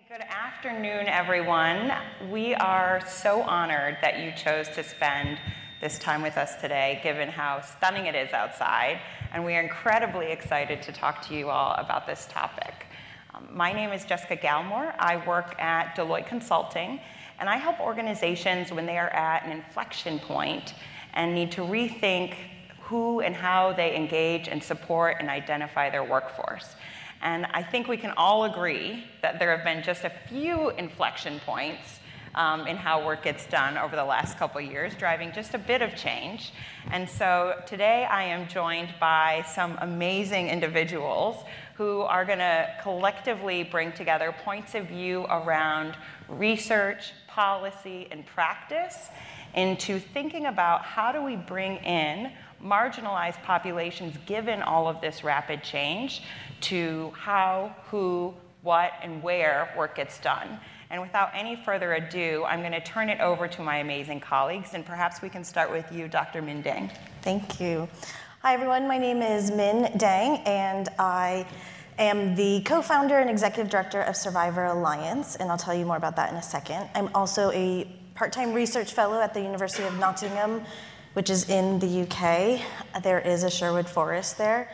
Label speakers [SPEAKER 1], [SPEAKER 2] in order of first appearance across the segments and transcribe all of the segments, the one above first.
[SPEAKER 1] Good afternoon, everyone. We are so honored that you chose to spend this time with us today, given how stunning it is outside, and we are incredibly excited to talk to you all about this topic. My name is Jessica Galmore. I work at Deloitte Consulting, and I help organizations when they are at an inflection point and need to rethink who and how they engage and support and identify their workforce. And I think we can all agree that there have been just a few inflection points in how work gets done over the last couple of years, driving just a bit of change. And so today I am joined by some amazing individuals who are going to collectively bring together points of view around research, policy, and practice into thinking about how do we bring in marginalized populations, given all of this rapid change, to how, who, what, and where work gets done. And without any further ado, I'm going to turn it over to my amazing colleagues, and perhaps we can start with you, Dr. Minh Dang.
[SPEAKER 2] Thank you. Hi, everyone. My name is Minh Dang, and I am the co-founder and executive director of Survivor Alliance, and I'll tell you more about that in a second. I'm also a part-time research fellow at the University of Nottingham, which is in the UK. There is a Sherwood Forest there.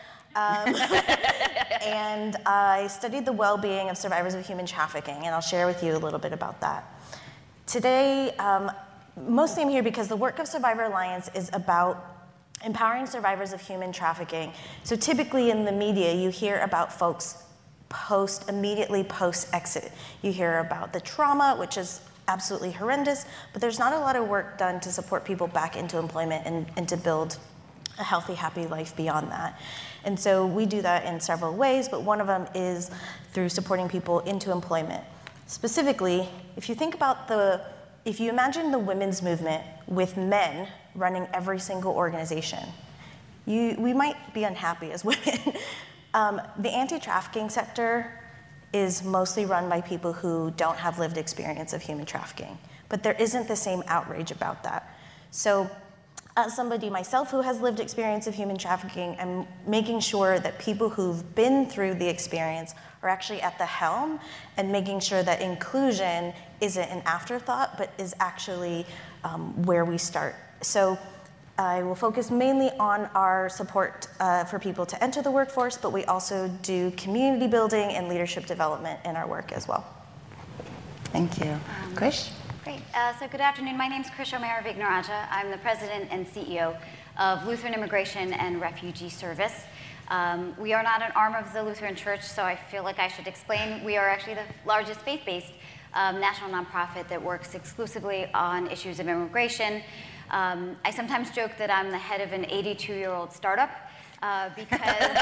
[SPEAKER 2] And I studied the well-being of survivors of human trafficking, and I'll share with you a little bit about that. Today, mostly I'm here because the work of Survivor Alliance is about empowering survivors of human trafficking. So typically in the media, you hear about folks immediately post-exit. You hear about the trauma, which is absolutely horrendous, but there's not a lot of work done to support people back into employment and to build a healthy, happy life beyond that. And so we do that in several ways, but one of them is through supporting people into employment. Specifically, if you imagine the women's movement with men running every single organization, we might be unhappy as women. The anti-trafficking sector is mostly run by people who don't have lived experience of human trafficking, but there isn't the same outrage about that. So as somebody myself who has lived experience of human trafficking, I'm making sure that people who've been through the experience are actually at the helm and making sure that inclusion isn't an afterthought, but is actually where we start. So I will focus mainly on our support for people to enter the workforce, but we also do community building and leadership development in our work as well. Thank you. Krish?
[SPEAKER 3] Great. So good afternoon. My name is Krish O'Mara-Vignarajah. I'm the president and CEO of Lutheran Immigration and Refugee Service. We are not an arm of the Lutheran Church, so I feel like I should explain. We are actually the largest faith-based national nonprofit that works exclusively on issues of immigration. I sometimes joke that I'm the head of an 82-year-old startup because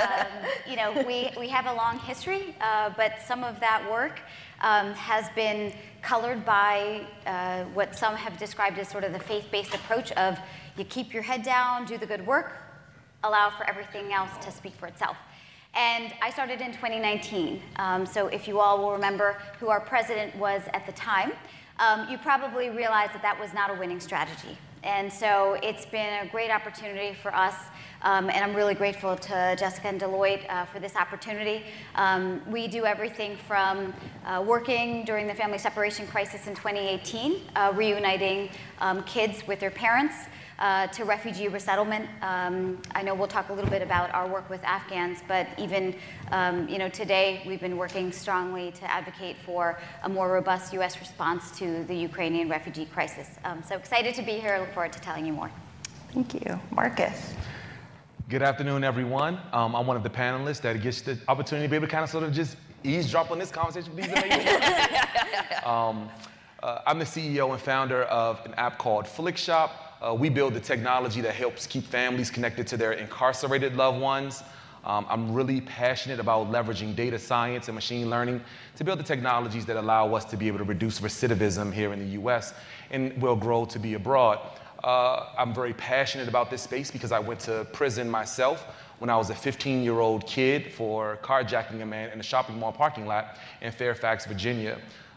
[SPEAKER 3] we have a long history, but some of that work has been colored by what some have described as sort of the faith-based approach of you keep your head down, do the good work, allow for everything else to speak for itself. And I started in 2019. So if you all will remember who our president was at the time, you probably realize that that was not a winning strategy. And so it's been a great opportunity for us, and I'm really grateful to Jessica and Deloitte for this opportunity. We do everything from working during the family separation crisis in 2018, reuniting kids with their parents, to refugee resettlement. I know we'll talk a little bit about our work with Afghans, but even today we've been working strongly to advocate for a more robust U.S. response to the Ukrainian refugee crisis. So excited to be here. I look forward to telling you more.
[SPEAKER 1] Thank you. Marcus.
[SPEAKER 4] Good afternoon, everyone. I'm one of the panelists that gets the opportunity to be able to kind of sort of just eavesdrop on this conversation with these amazing people. I'm the CEO and founder of an app called Flickshop. We build the technology that helps keep families connected to their incarcerated loved ones. I'm really passionate about leveraging data science and machine learning to build the technologies that allow us to be able to reduce recidivism here in the US and will grow to be abroad. I'm very passionate about this space because I went to prison myself when I was a 15-year-old kid for carjacking a man in a shopping mall parking lot in Fairfax, Virginia.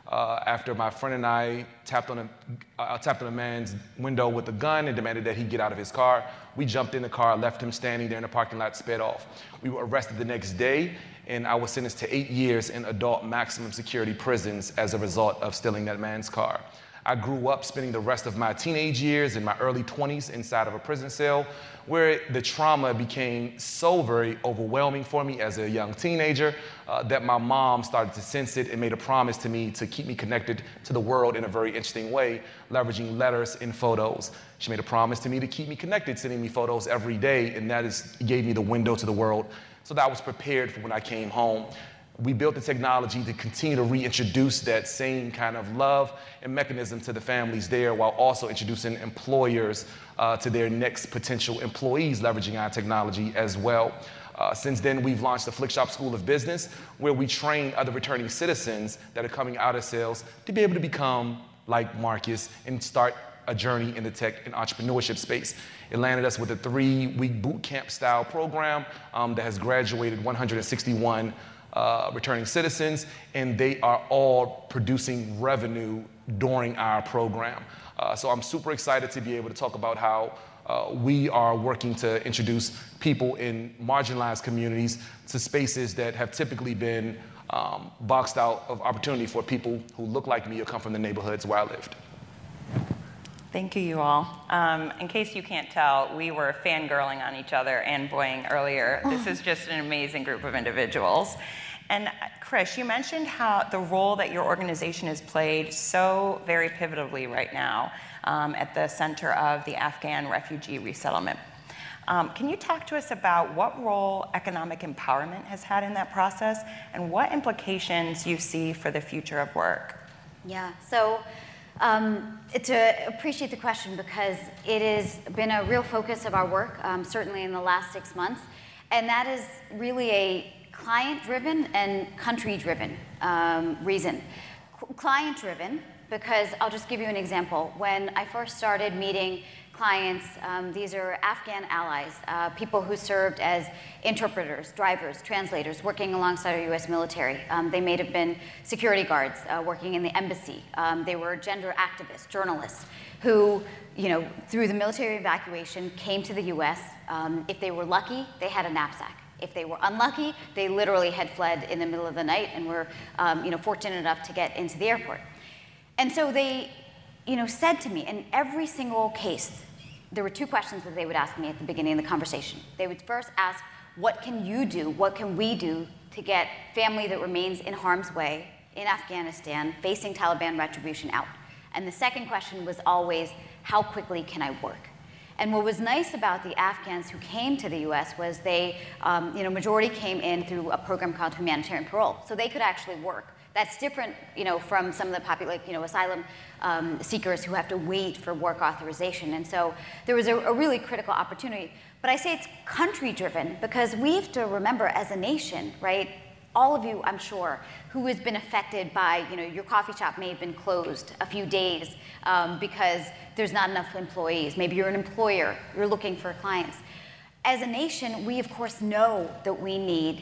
[SPEAKER 4] after my friend and I tapped on a man's window with a gun and demanded that he get out of his car. We jumped in the car, left him standing there in the parking lot, sped off. We were arrested the next day, and I was sentenced to 8 years in adult maximum security prisons as a result of stealing that man's car. I grew up spending the rest of my teenage years in my early 20s inside of a prison cell, where the trauma became so very overwhelming for me as a young teenager that my mom started to sense it and made a promise to me to keep me connected to the world in a very interesting way, leveraging letters and photos. She made a promise to me to keep me connected, sending me photos every day, and gave me the window to the world so that I was prepared for when I came home. We built the technology to continue to reintroduce that same kind of love and mechanism to the families there, while also introducing employers to their next potential employees, leveraging our technology as well. Since then, we've launched the Flickshop School of Business, where we train other returning citizens that are coming out of sales to be able to become like Marcus and start a journey in the tech and entrepreneurship space. It landed us with a 3-week boot camp style program that has graduated 161 returning citizens, and they are all producing revenue during our program. So I'm super excited to be able to talk about how we are working to introduce people in marginalized communities to spaces that have typically been boxed out of opportunity for people who look like me or come from the neighborhoods where I lived.
[SPEAKER 1] Thank you, you all. In case you can't tell, we were fangirling on each other and Boying earlier. This is just an amazing group of individuals. And Krish, you mentioned how the role that your organization has played so very pivotally right now at the center of the Afghan refugee resettlement. Can you talk to us about what role economic empowerment has had in that process and what implications you see for the future of work?
[SPEAKER 3] Yeah, so to appreciate the question, because it has been a real focus of our work, certainly in the last 6 months, and that is really a client-driven and country-driven reason. Client-driven, because I'll just give you an example. When I first started meeting clients, these are Afghan allies, people who served as interpreters, drivers, translators, working alongside our US military. They may have been security guards working in the embassy. They were gender activists, journalists, who, through the military evacuation, came to the US. If they were lucky, they had a knapsack. If they were unlucky, they literally had fled in the middle of the night and were fortunate enough to get into the airport. And so they said to me, in every single case, there were 2 questions that they would ask me at the beginning of the conversation. They would first ask, what can you do, what can we do to get family that remains in harm's way in Afghanistan facing Taliban retribution out? And the second question was always, how quickly can I work? And what was nice about the Afghans who came to the US was they, majority came in through a program called humanitarian parole. So they could actually work. That's different, from some of the asylum seekers who have to wait for work authorization. And so there was a really critical opportunity. But I say it's country-driven because we have to remember as a nation, right? All of you, I'm sure, who has been affected by, your coffee shop may have been closed a few days because there's not enough employees. Maybe you're an employer, you're looking for clients. As a nation, we of course know that we need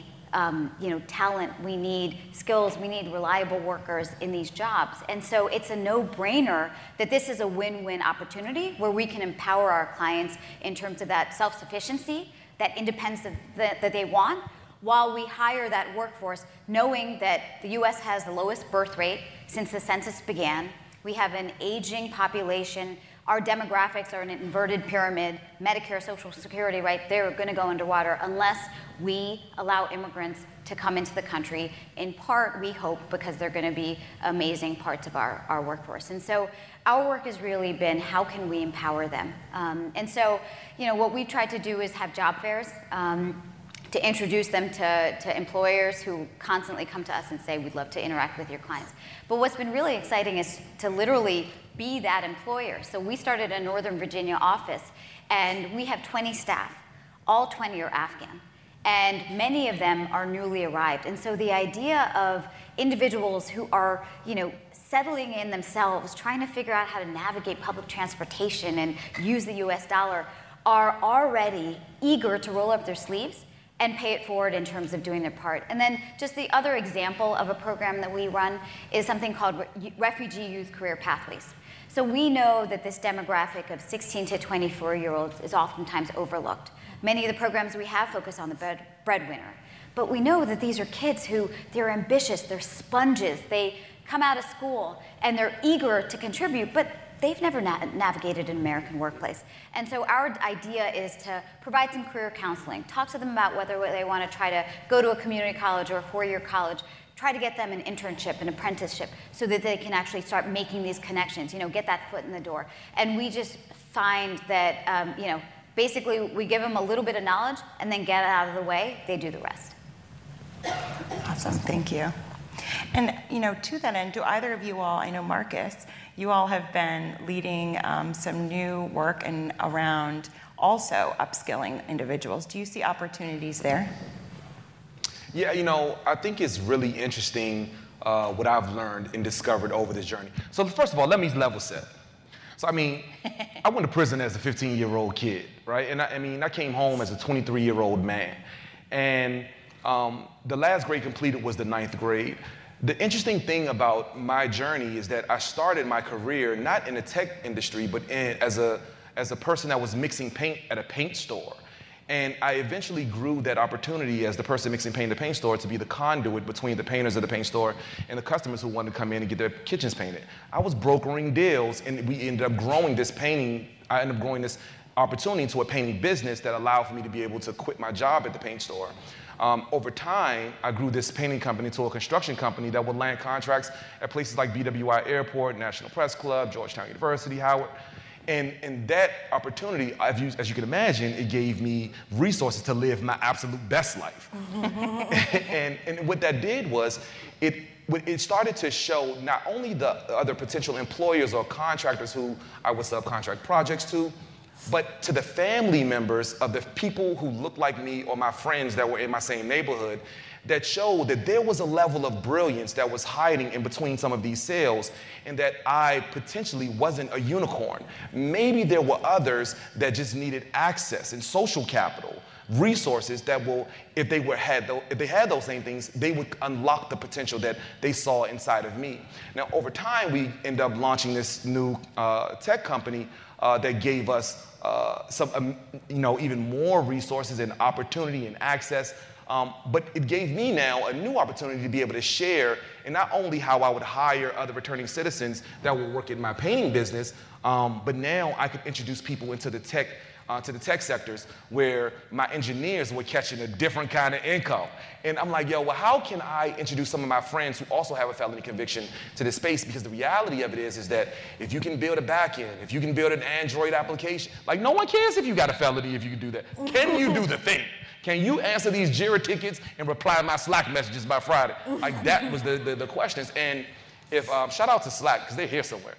[SPEAKER 3] talent, we need skills, we need reliable workers in these jobs. And so it's a no-brainer that this is a win-win opportunity where we can empower our clients in terms of that self-sufficiency, that independence that they want, while we hire that workforce, knowing that the US has the lowest birth rate since the census began. We have an aging population. Our demographics are an inverted pyramid. Medicare, Social Security, right, they're going to go underwater unless we allow immigrants to come into the country, in part, we hope, because they're going to be amazing parts of our workforce. And so our work has really been, how can we empower them? And so, what we've tried to do is have job fairs to introduce them to employers who constantly come to us and say, we'd love to interact with your clients. But what's been really exciting is to literally be that employer. So we started a Northern Virginia office, and we have 20 staff. All 20 are Afghan, and many of them are newly arrived. And so the idea of individuals who are, settling in themselves, trying to figure out how to navigate public transportation and use the US dollar, are already eager to roll up their sleeves and pay it forward in terms of doing their part. And then just the other example of a program that we run is something called Refugee Youth Career Pathways. So we know that this demographic of 16 to 24-year-olds is oftentimes overlooked. Many of the programs we have focus on the breadwinner. But we know that these are kids who, they're ambitious, they're sponges, they come out of school and they're eager to contribute, but they've never navigated an American workplace. And so our idea is to provide some career counseling, talk to them about whether they want to try to go to a community college or a four-year college, try to get them an internship, an apprenticeship, so that they can actually start making these connections, get that foot in the door. And we just find that, basically we give them a little bit of knowledge and then get it out of the way, they do the rest.
[SPEAKER 1] Awesome, thank you. And to that end, do either of you all, I know Marcus, you all have been leading some new work and around also upskilling individuals. Do you see opportunities there?
[SPEAKER 4] Yeah, I think it's really interesting what I've learned and discovered over this journey. So first of all, let me level set. So I went to prison as a 15-year-old kid, right? And I came home as a 23-year-old man. And the last grade completed was the 9th grade. The interesting thing about my journey is that I started my career not in the tech industry, but as a person that was mixing paint at a paint store. And I eventually grew that opportunity as the person mixing paint at the paint store to be the conduit between the painters of the paint store and the customers who wanted to come in and get their kitchens painted. I was brokering deals, and we ended up growing this painting. I ended up growing this opportunity into a painting business that allowed for me to be able to quit my job at the paint store. Over time, I grew this painting company to a construction company that would land contracts at places like BWI Airport, National Press Club, Georgetown University, Howard. And that opportunity, as you can imagine, it gave me resources to live my absolute best life. and what that did was, it started to show not only the other potential employers or contractors who I would subcontract projects to, but to the family members of the people who looked like me or my friends that were in my same neighborhood, that showed that there was a level of brilliance that was hiding in between some of these sales, and that I potentially wasn't a unicorn. Maybe there were others that just needed access and social capital, resources that will, if they had those same things, they would unlock the potential that they saw inside of me. Now, over time, we end up launching this new tech company that gave us some, even more resources and opportunity and access. But it gave me now a new opportunity to be able to share, and not only how I would hire other returning citizens that would work in my painting business, but now I could introduce people into the tech sectors where my engineers were catching a different kind of income. And I'm like, well, how can I introduce some of my friends who also have a felony conviction to this space? Because the reality of it is that if you can build a backend, if you can build an Android application, like no one cares if you got a felony if you can do that. Can you do the thing? Can you answer these JIRA tickets and reply to my Slack messages by Friday? Like that was the questions. And if, shout out to Slack, because they're here somewhere.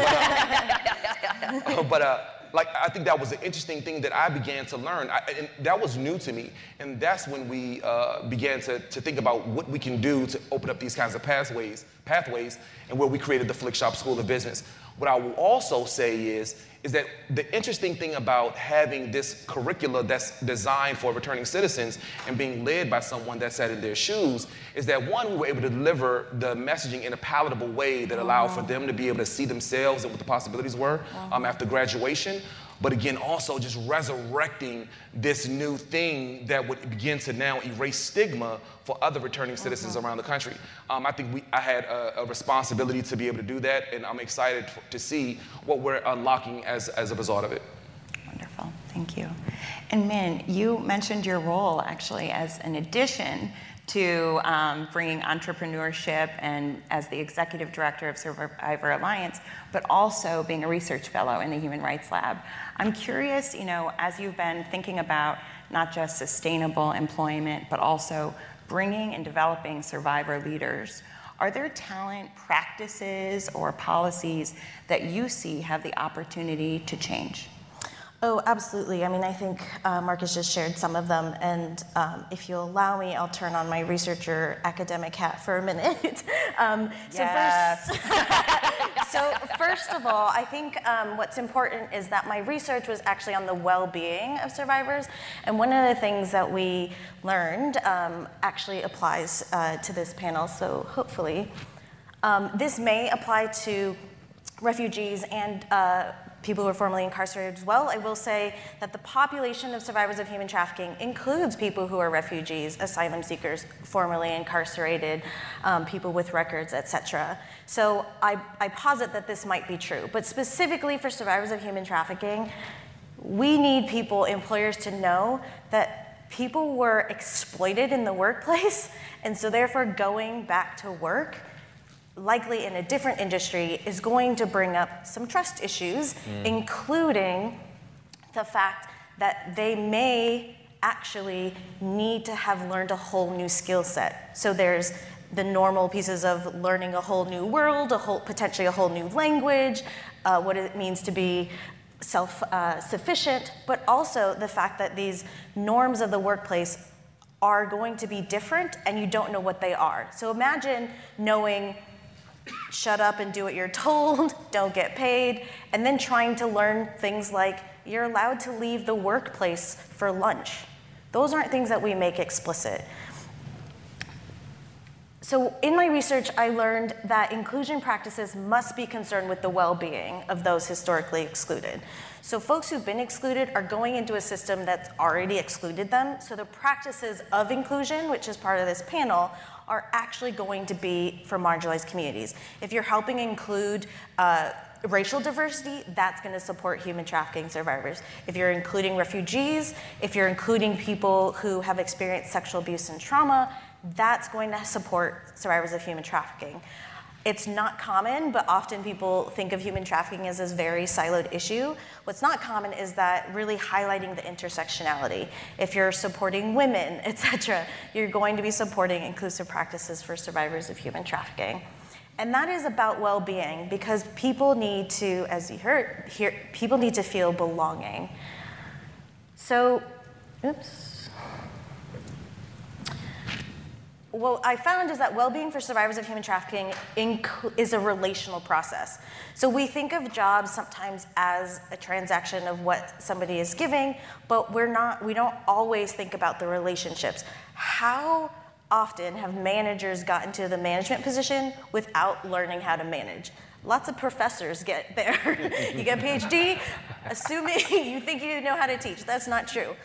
[SPEAKER 4] I think that was an interesting thing that I began to learn. And that was new to me. And that's when we began to think about what we can do to open up these kinds of pathways, and where we created the Flickshop School of Business. What I will also say is that the interesting thing about having this curricula that's designed for returning citizens and being led by someone that sat in their shoes is that, one, we were able to deliver the messaging in a palatable way that allowed for them to be able to see themselves and what the possibilities were after graduation. But again, also just resurrecting this new thing that would begin to now erase stigma for other returning citizens around the country. I think I had a responsibility to be able to do that, and I'm excited to see what we're unlocking as a result of it.
[SPEAKER 1] Wonderful, thank you. And Min, you mentioned your role actually as an addition to bringing entrepreneurship and as the executive director of Survivor Alliance, but also being a research fellow in the Human Rights Lab. I'm curious, as you've been thinking about not just sustainable employment, but also bringing and developing survivor leaders, are there talent practices or policies that you see have the opportunity to change?
[SPEAKER 2] Oh, absolutely. I think Marcus just shared some of them, and if you'll allow me, I'll turn on my researcher academic hat for a minute.
[SPEAKER 1] Yes.
[SPEAKER 2] So first of all, I think what's important is that my research was actually on the well-being of survivors, and one of the things that we learned actually applies to this panel, so hopefully. This may apply to refugees and people who are formerly incarcerated as well. I will say that the population of survivors of human trafficking includes people who are refugees, asylum seekers, formerly incarcerated, people with records, etc. So I posit that this might be true. But specifically for survivors of human trafficking, we need employers to know that people were exploited in the workplace, and so therefore going back to work, likely in a different industry, is going to bring up some trust issues, including the fact that they may actually need to have learned a whole new skill set. So there's the normal pieces of learning a whole new world, potentially a whole new language, what it means to be self-sufficient, but also the fact that these norms of the workplace are going to be different and you don't know what they are. So imagine knowing shut up and do what you're told, don't get paid, and then trying to learn things like you're allowed to leave the workplace for lunch. Those aren't things that we make explicit. So in my research, I learned that inclusion practices must be concerned with the well-being of those historically excluded. So folks who've been excluded are going into a system that's already excluded them. So the practices of inclusion, which is part of this panel, are actually going to be for marginalized communities. If you're helping include racial diversity, that's going to support human trafficking survivors. If you're including refugees, if you're including people who have experienced sexual abuse and trauma, that's going to support survivors of human trafficking. It's not common, but often people think of human trafficking as this very siloed issue. What's not common is that really highlighting the intersectionality. If you're supporting women, et cetera, you're going to be supporting inclusive practices for survivors of human trafficking. And that is about well-being, because people need to, as you heard, people need to feel belonging. So, oops. What I found is that well-being for survivors of human trafficking is a relational process. So we think of jobs sometimes as a transaction of what somebody is giving, but we don't always think about the relationships. How often have managers gotten to the management position without learning how to manage? Lots of professors get there. You get a PhD, assuming you think you know how to teach. That's not true.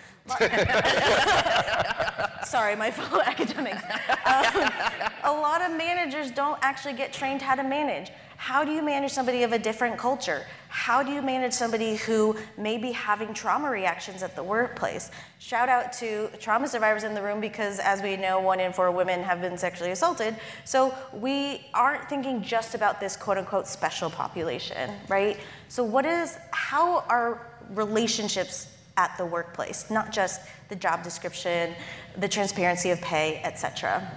[SPEAKER 2] Sorry, my fellow academics. A lot of managers don't actually get trained how to manage. How do you manage somebody of a different culture? How do you manage somebody who may be having trauma reactions at the workplace? Shout out to trauma survivors in the room, because as we know, 1 in 4 women have been sexually assaulted. So we aren't thinking just about this quote unquote special population, right? So how are relationships at the workplace, not just the job description, the transparency of pay, etc.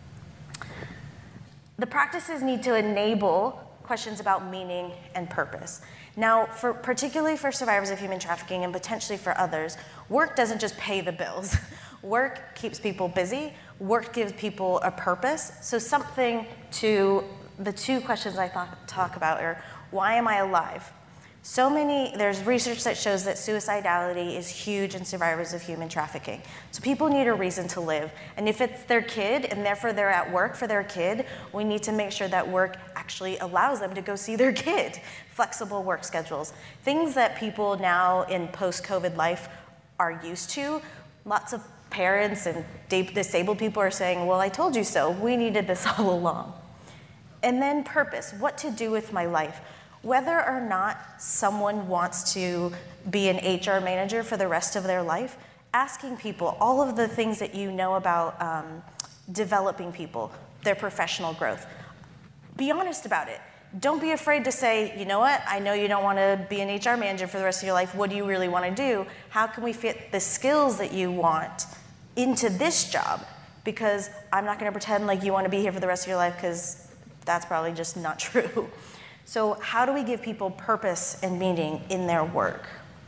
[SPEAKER 2] The practices need to enable questions about meaning and purpose. Now, particularly for survivors of human trafficking and potentially for others, work doesn't just pay the bills. Work keeps people busy. Work gives people a purpose. So the 2 questions I talk about are, why am I alive? There's research that shows that suicidality is huge in survivors of human trafficking. So people need a reason to live. And if it's their kid, and therefore they're at work for their kid, we need to make sure that work actually allows them to go see their kid. Flexible work schedules. Things that people now in post-COVID life are used to. Lots of parents and disabled people are saying, well, I told you so. We needed this all along. And then purpose, what to do with my life. Whether or not someone wants to be an HR manager for the rest of their life, asking people all of the things that you know about developing people, their professional growth. Be honest about it. Don't be afraid to say, you know what, I know you don't want to be an HR manager for the rest of your life. What do you really want to do? How can we fit the skills that you want into this job? Because I'm not going to pretend like you want to be here for the rest of your life, because that's probably just not true. So how do we give people purpose and meaning in their work?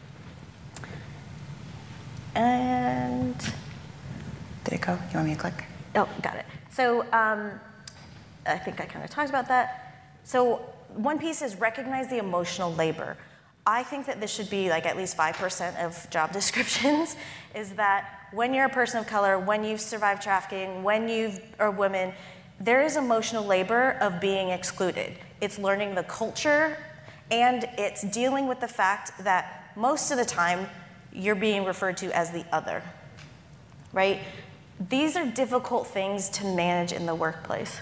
[SPEAKER 2] And
[SPEAKER 5] did it go? You want me to click?
[SPEAKER 2] Oh, got it. So I think I kind of talked about that. So one piece is recognize the emotional labor. I think that this should be like at least 5% of job descriptions, is that when you're a person of color, when you've survived trafficking, when you've are women, there is emotional labor of being excluded. It's learning the culture, and it's dealing with the fact that most of the time you're being referred to as the other, right? These are difficult things to manage in the workplace.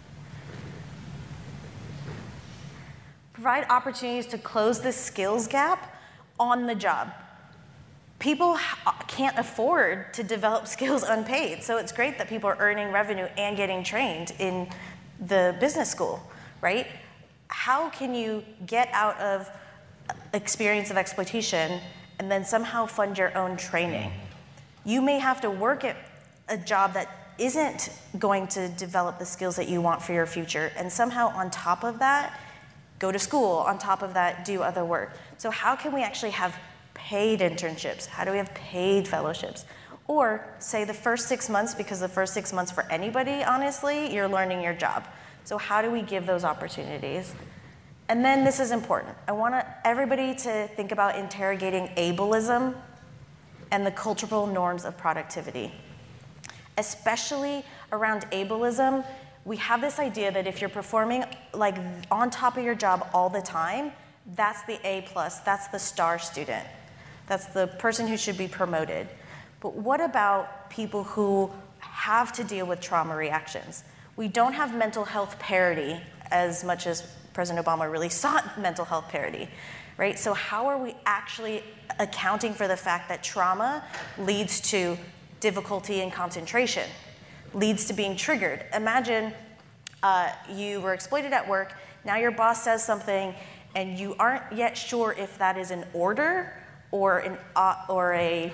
[SPEAKER 2] Provide opportunities to close this skills gap on the job. People can't afford to develop skills unpaid, so it's great that people are earning revenue and getting trained in the business school, right? How can you get out of experience of exploitation and then somehow fund your own training? You may have to work at a job that isn't going to develop the skills that you want for your future, and somehow on top of that, go to school, on top of that, do other work. So how can we actually have paid internships? How do we have paid fellowships? Or say the first 6 months, because the first 6 months for anybody, honestly, you're learning your job. So how do we give those opportunities? And then this is important. I want everybody to think about interrogating ableism and the cultural norms of productivity. Especially around ableism, we have this idea that if you're performing like on top of your job all the time, that's the A+, that's the star student. That's the person who should be promoted. But what about people who have to deal with trauma reactions? We don't have mental health parity as much as President Obama really sought mental health parity, right? So how are we actually accounting for the fact that trauma leads to difficulty in concentration, leads to being triggered? Imagine you were exploited at work, now your boss says something, and you aren't yet sure if that is an order or a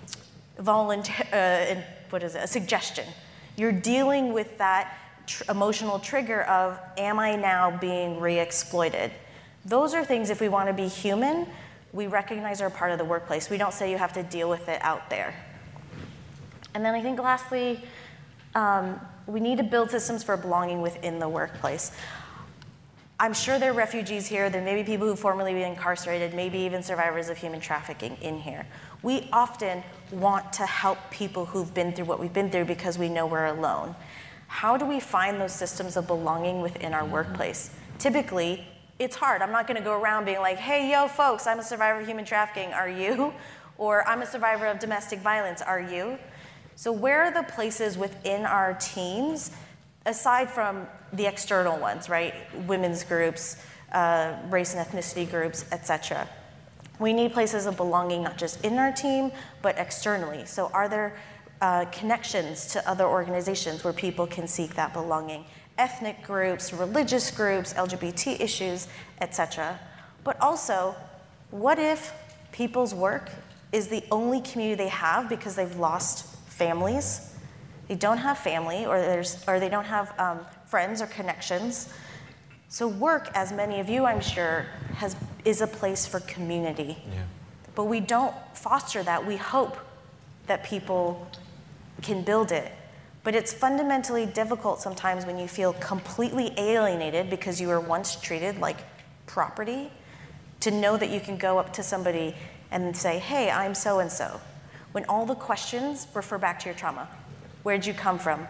[SPEAKER 2] voluntary, a suggestion. You're dealing with that emotional trigger of, am I now being re-exploited? Those are things, if we want to be human, we recognize are part of the workplace. We don't say you have to deal with it out there. And then I think lastly, we need to build systems for belonging within the workplace. I'm sure there are refugees here, there may be people who formerly been incarcerated, maybe even survivors of human trafficking in here. We often want to help people who've been through what we've been through because we know we're alone. How do we find those systems of belonging within our workplace? Typically, it's hard. I'm not gonna go around being like, hey, yo, folks, I'm a survivor of human trafficking, are you? Or I'm a survivor of domestic violence, are you? So where are the places within our teams, aside from the external ones, right? Women's groups, race and ethnicity groups, etc. We need places of belonging, not just in our team, but externally. So are there connections to other organizations where people can seek that belonging? Ethnic groups, religious groups, LGBT issues, etc. But also, what if people's work is the only community they have because they've lost families? They don't have family, or they don't have friends or connections. So work, as many of you I'm sure, is a place for community. Yeah. But we don't foster that. We hope that people can build it. But it's fundamentally difficult sometimes when you feel completely alienated because you were once treated like property, to know that you can go up to somebody and say, hey, I'm so-and-so, when all the questions refer back to your trauma. Where'd you come from?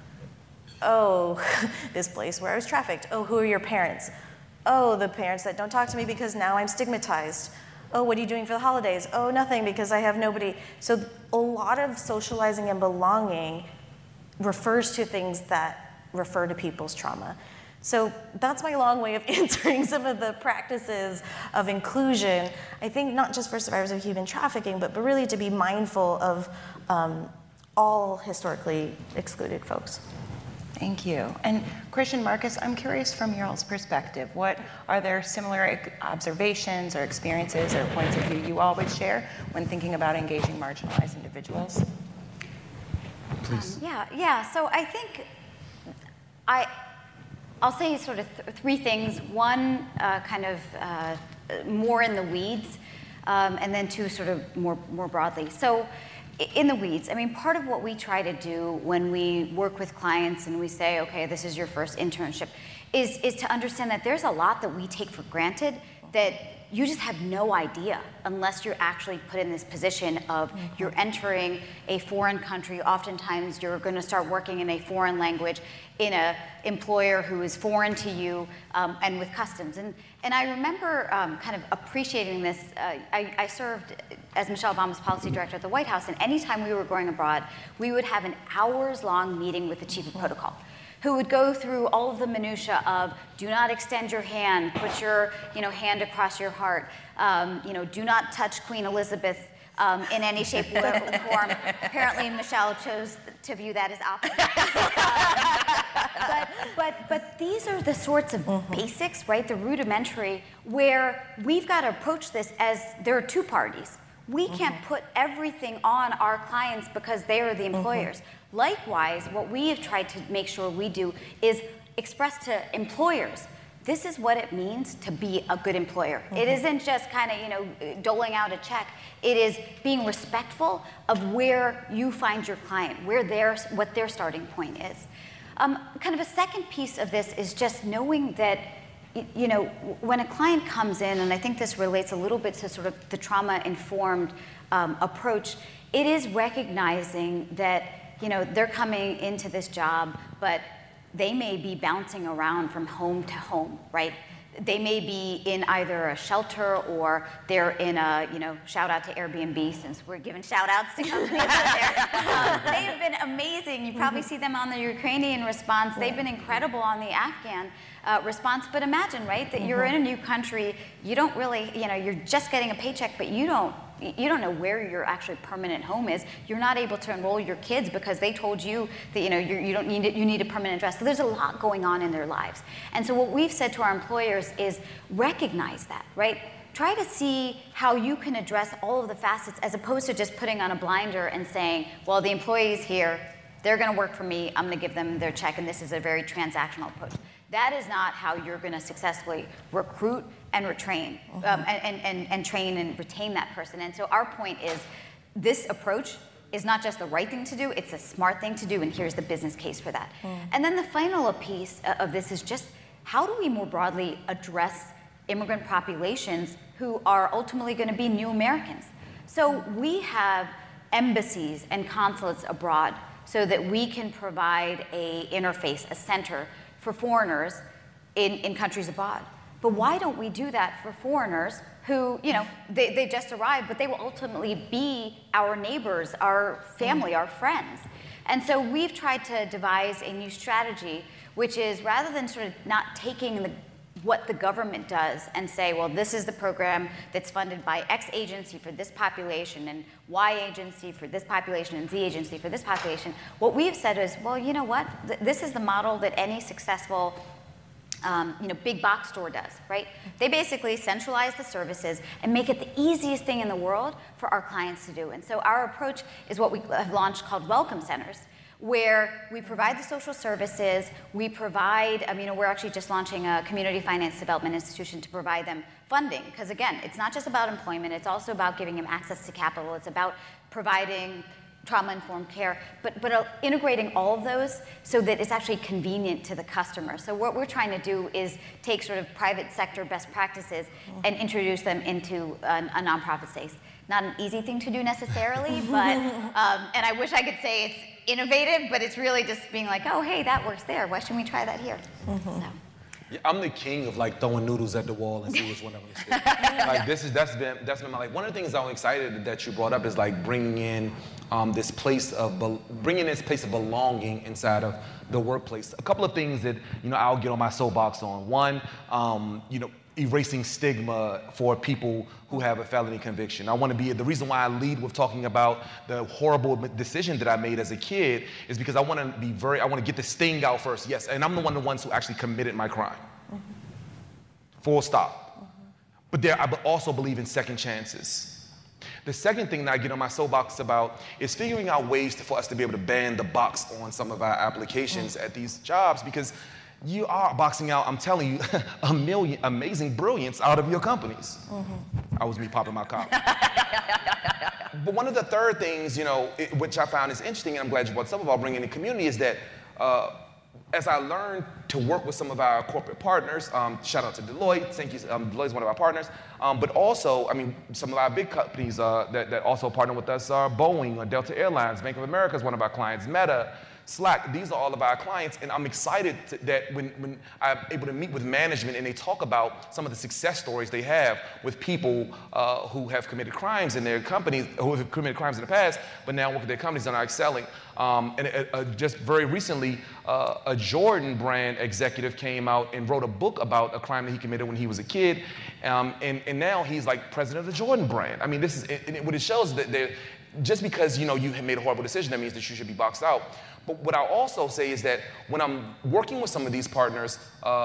[SPEAKER 2] Oh, this place where I was trafficked. Oh, who are your parents? Oh, the parents that don't talk to me because now I'm stigmatized. Oh, what are you doing for the holidays? Oh, nothing because I have nobody. So a lot of socializing and belonging refers to things that refer to people's trauma. So that's my long way of answering some of the practices of inclusion. I think not just for survivors of human trafficking, but really to be mindful of all historically excluded folks.
[SPEAKER 5] Thank you. And Christian, Marcus, I'm curious from your all's perspective, are there similar observations or experiences or points of view you all would share when thinking about engaging marginalized individuals?
[SPEAKER 4] Please.
[SPEAKER 3] Yeah. So I think I'll say sort of three things. One, kind of more in the weeds, and then two, sort of more broadly. So in the weeds, I mean, part of what we try to do when we work with clients and we say, okay, this is your first internship, is to understand that there's a lot that we take for granted that you just have no idea unless you're actually put in this position of you're entering a foreign country. Oftentimes you're going to start working in a foreign language in an employer who is foreign to you and with customs. And I remember kind of appreciating this. I served as Michelle Obama's policy director at the White House, and anytime we were going abroad, we would have an hours-long meeting with the chief of protocol, who would go through all of the minutia of do not extend your hand, put your hand across your heart, do not touch Queen Elizabeth in any shape or form. Apparently, Michelle chose to view that as opposite. But these are the sorts of basics, right? The rudimentary, where we've got to approach this as there are two parties. We can't put everything on our clients because they are the employers. Likewise, what we have tried to make sure we do is express to employers, this is what it means to be a good employer. It isn't just kind of, doling out a check. It is being respectful of where you find your client, what their starting point is. Kind of a second piece of this is just knowing that when a client comes in, and I think this relates a little bit to sort of the trauma-informed approach, it is recognizing that they're coming into this job, but they may be bouncing around from home to home, right? They may be in either a shelter or they're in a, shout out to Airbnb since we're giving shout outs to companies out there. They have been amazing. You probably see them on the Ukrainian response. They've been incredible on the Afghan response. But imagine, right, that you're in a new country. You don't really, you're just getting a paycheck, but you don't know where your actually permanent home is. You're not able to enroll your kids because they told you that you need a permanent address. So there's a lot going on in their lives. And so what we've said to our employers is recognize that, right? Try to see how you can address all of the facets as opposed to just putting on a blinder and saying, well, the employee's here, they're going to work for me, I'm going to give them their check, and this is a very transactional approach. That is not how you're going to successfully recruit and retrain, and train and retain that person. And so our point is, this approach is not just the right thing to do, it's a smart thing to do, and here's the business case for that. And then the final piece of this is just, how do we more broadly address immigrant populations who are ultimately going to be new Americans? So we have embassies and consulates abroad so that we can provide a interface, a center for foreigners in countries abroad. But why don't we do that for foreigners who, they just arrived, but they will ultimately be our neighbors, our family, our friends. And so we've tried to devise a new strategy, which is rather than sort of not taking what the government does and say, well, this is the program that's funded by X agency for this population and Y agency for this population and Z agency for this population. What we've said is, well, you know what? This is the model that any successful big box store does, right? They basically centralize the services and make it the easiest thing in the world for our clients to do. And so our approach is what we have launched called Welcome Centers, where we provide the social services, we provide, we're actually just launching a community finance development institution to provide them funding. Because again, it's not just about employment, it's also about giving them access to capital, it's about providing trauma-informed care, but integrating all of those so that it's actually convenient to the customer. So what we're trying to do is take sort of private sector best practices and introduce them into a nonprofit space. Not an easy thing to do necessarily, but, and I wish I could say it's innovative, but it's really just being like, oh, hey, that works there. Why shouldn't we try that here? So.
[SPEAKER 4] Yeah, I'm the king of throwing noodles at the wall and see which one I'm gonna stick. that's been my one of the things I'm excited that you brought up is bringing in this place of belonging inside of the workplace. A couple of things that I'll get on my soapbox on. One, erasing stigma for people who have a felony conviction. The reason why I lead with talking about the horrible decision that I made as a kid is because I want to get the sting out first. Yes, and I'm one of the ones who actually committed my crime. Full stop. But I also believe in second chances. The second thing that I get on my soapbox about is figuring out ways for us to be able to ban the box on some of our applications at these jobs, because you are boxing out, I'm telling you, a million amazing brilliance out of your companies. I was me popping my collar. But one of the third things, which I found is interesting, and I'm glad you brought this up about bringing in the community, is that as I learned to work with some of our corporate partners, shout out to Deloitte, thank you, Deloitte's one of our partners, but also, I mean, some of our big companies that also partner with us are Boeing, or Delta Airlines, Bank of America is one of our clients, Meta, Slack, these are all of our clients, and I'm excited that when I'm able to meet with management and they talk about some of the success stories they have with people who have committed crimes in their companies, who have committed crimes in the past, but now work at their companies and are excelling. Just very recently, a Jordan brand executive came out and wrote a book about a crime that he committed when he was a kid, and now he's like president of the Jordan brand. I mean, this is, and what it shows is that just because you have made a horrible decision, that means that you should be boxed out. But what I'll also say is that when I'm working with some of these partners,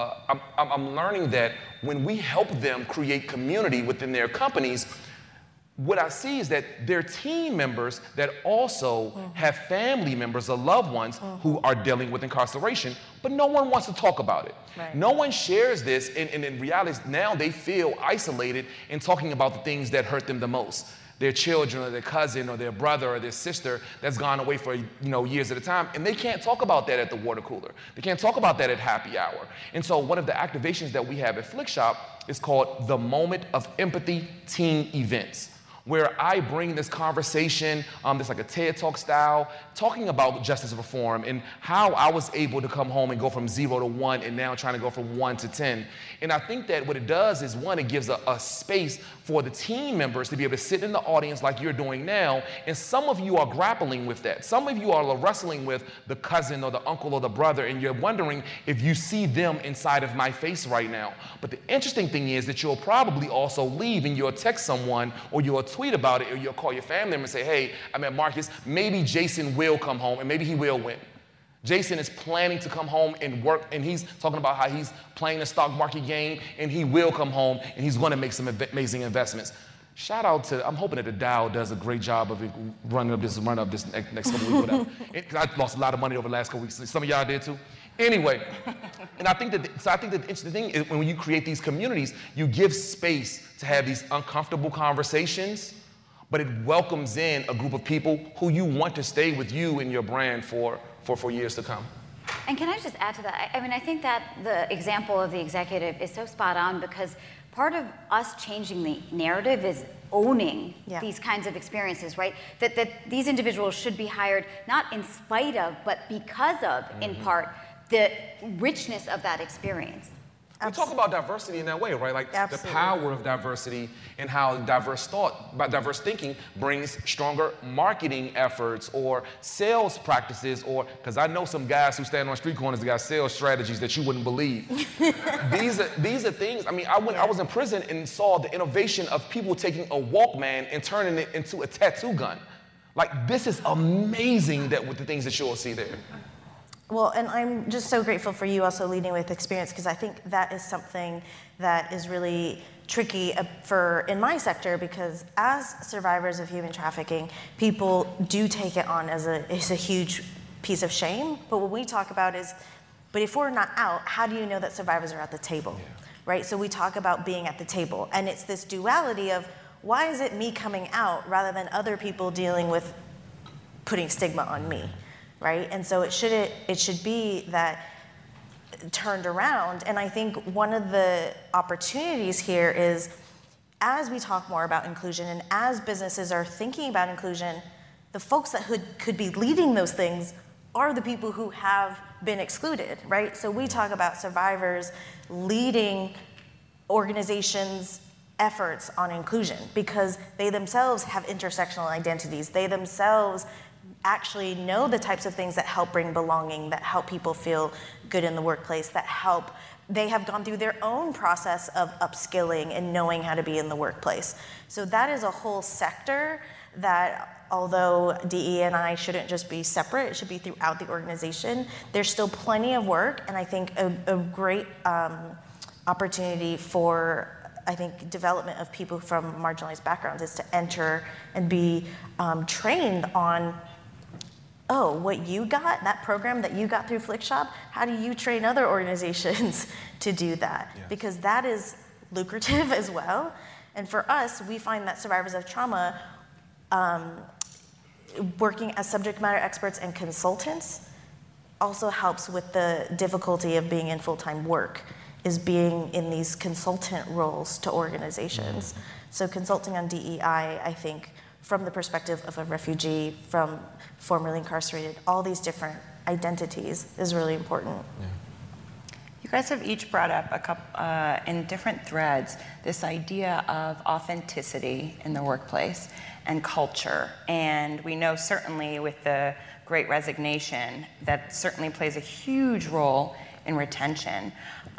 [SPEAKER 4] I'm learning that when we help them create community within their companies, what I see is that their team members that also have family members or loved ones who are dealing with incarceration, but no one wants to talk about it.
[SPEAKER 2] Right.
[SPEAKER 4] No one shares this, and in reality, now they feel isolated in talking about the things that hurt them the most. Their children or their cousin or their brother or their sister that's gone away for years at a time, and they can't talk about that at the water cooler. They can't talk about that at happy hour. And so one of the activations that we have at Flickshop is called the Moment of Empathy Teen Events, where I bring this conversation, this like a TED Talk style, talking about justice reform and how I was able to come home and go from 0 to 1 and now trying to go from 1 to 10. And I think that what it does is, one, it gives a space for the team members to be able to sit in the audience like you're doing now, and some of you are grappling with that. Some of you are wrestling with the cousin or the uncle or the brother, and you're wondering if you see them inside of my face right now. But the interesting thing is that you'll probably also leave and you'll text someone or you'll tweet about it or you'll call your family member and say, hey, I met Marcus, maybe Jason will come home and maybe he will win. Jason is planning to come home and work, and he's talking about how he's playing the stock market game, and he will come home, and he's going to make some amazing investments. Shout out to, I'm hoping that the Dow does a great job of running up this next couple weeks, whatever. I lost a lot of money over the last couple weeks. Some of y'all did too. Anyway, and I think that the interesting thing is when you create these communities, you give space to have these uncomfortable conversations, but it welcomes in a group of people who you want to stay with you and your brand for years to come.
[SPEAKER 3] And can I just add to that? I mean, I think that the example of the executive is so spot on, because part of us changing the narrative is owning these kinds of experiences, right? That these individuals should be hired not in spite of, but because of, in part, the richness of that experience.
[SPEAKER 4] We talk about diversity in that way, right? Like the power of diversity and how diverse thinking brings stronger marketing efforts or sales practices, or, because I know some guys who stand on street corners that got sales strategies that you wouldn't believe. These are things, I mean, I was in prison and saw the innovation of people taking a Walkman and turning it into a tattoo gun. Like, this is amazing that with the things that you'll see there.
[SPEAKER 2] Well, and I'm just so grateful for you also leading with experience, because I think that is something that is really tricky in my sector, because as survivors of human trafficking, people do take it on as a huge piece of shame. But what we talk about is, but if we're not out, how do you know that survivors are at the table, right? So we talk about being at the table, and it's this duality of, why is it me coming out rather than other people dealing with putting stigma on me? Right? And so it should be that turned around. And I think one of the opportunities here is, as we talk more about inclusion and as businesses are thinking about inclusion, the folks that could be leading those things are the people who have been excluded, right? So we talk about survivors leading organizations' efforts on inclusion because they themselves have intersectional identities. They themselves actually know the types of things that help bring belonging, that help people feel good in the workplace, that help. They have gone through their own process of upskilling and knowing how to be in the workplace. So that is a whole sector that, although DE and I shouldn't just be separate, it should be throughout the organization, there's still plenty of work, and I think a great opportunity for, I think, development of people from marginalized backgrounds is to enter and be trained on, oh, what you got, that program that you got through Flickshop, how do you train other organizations to do that? Yes. Because that is lucrative as well. And for us, we find that survivors of trauma, working as subject matter experts and consultants, also helps with the difficulty of being in full-time work, is being in these consultant roles to organizations. So consulting on DEI, I think, from the perspective of a refugee, from formerly incarcerated, all these different identities is really important.
[SPEAKER 4] Yeah.
[SPEAKER 5] You guys have each brought up a couple, in different threads, this idea of authenticity in the workplace and culture. And we know certainly with the Great Resignation that certainly plays a huge role in retention.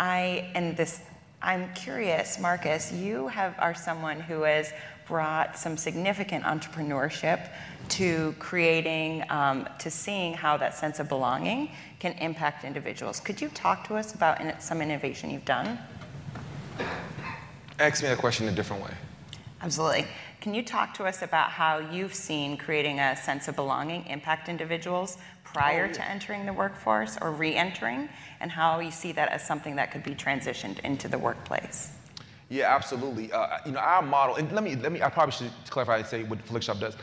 [SPEAKER 5] I'm curious, Marcus, you are someone who has brought some significant entrepreneurship to creating, to seeing how that sense of belonging can impact individuals. Could you talk to us about some innovation you've done?
[SPEAKER 4] Ask me that question in a different way.
[SPEAKER 5] Absolutely. Can you talk to us about how you've seen creating a sense of belonging impact individuals prior to entering the workforce or re-entering, and how you see that as something that could be transitioned into the workplace?
[SPEAKER 4] Yeah, absolutely. Our model, and I probably should clarify and say what FlexShop does.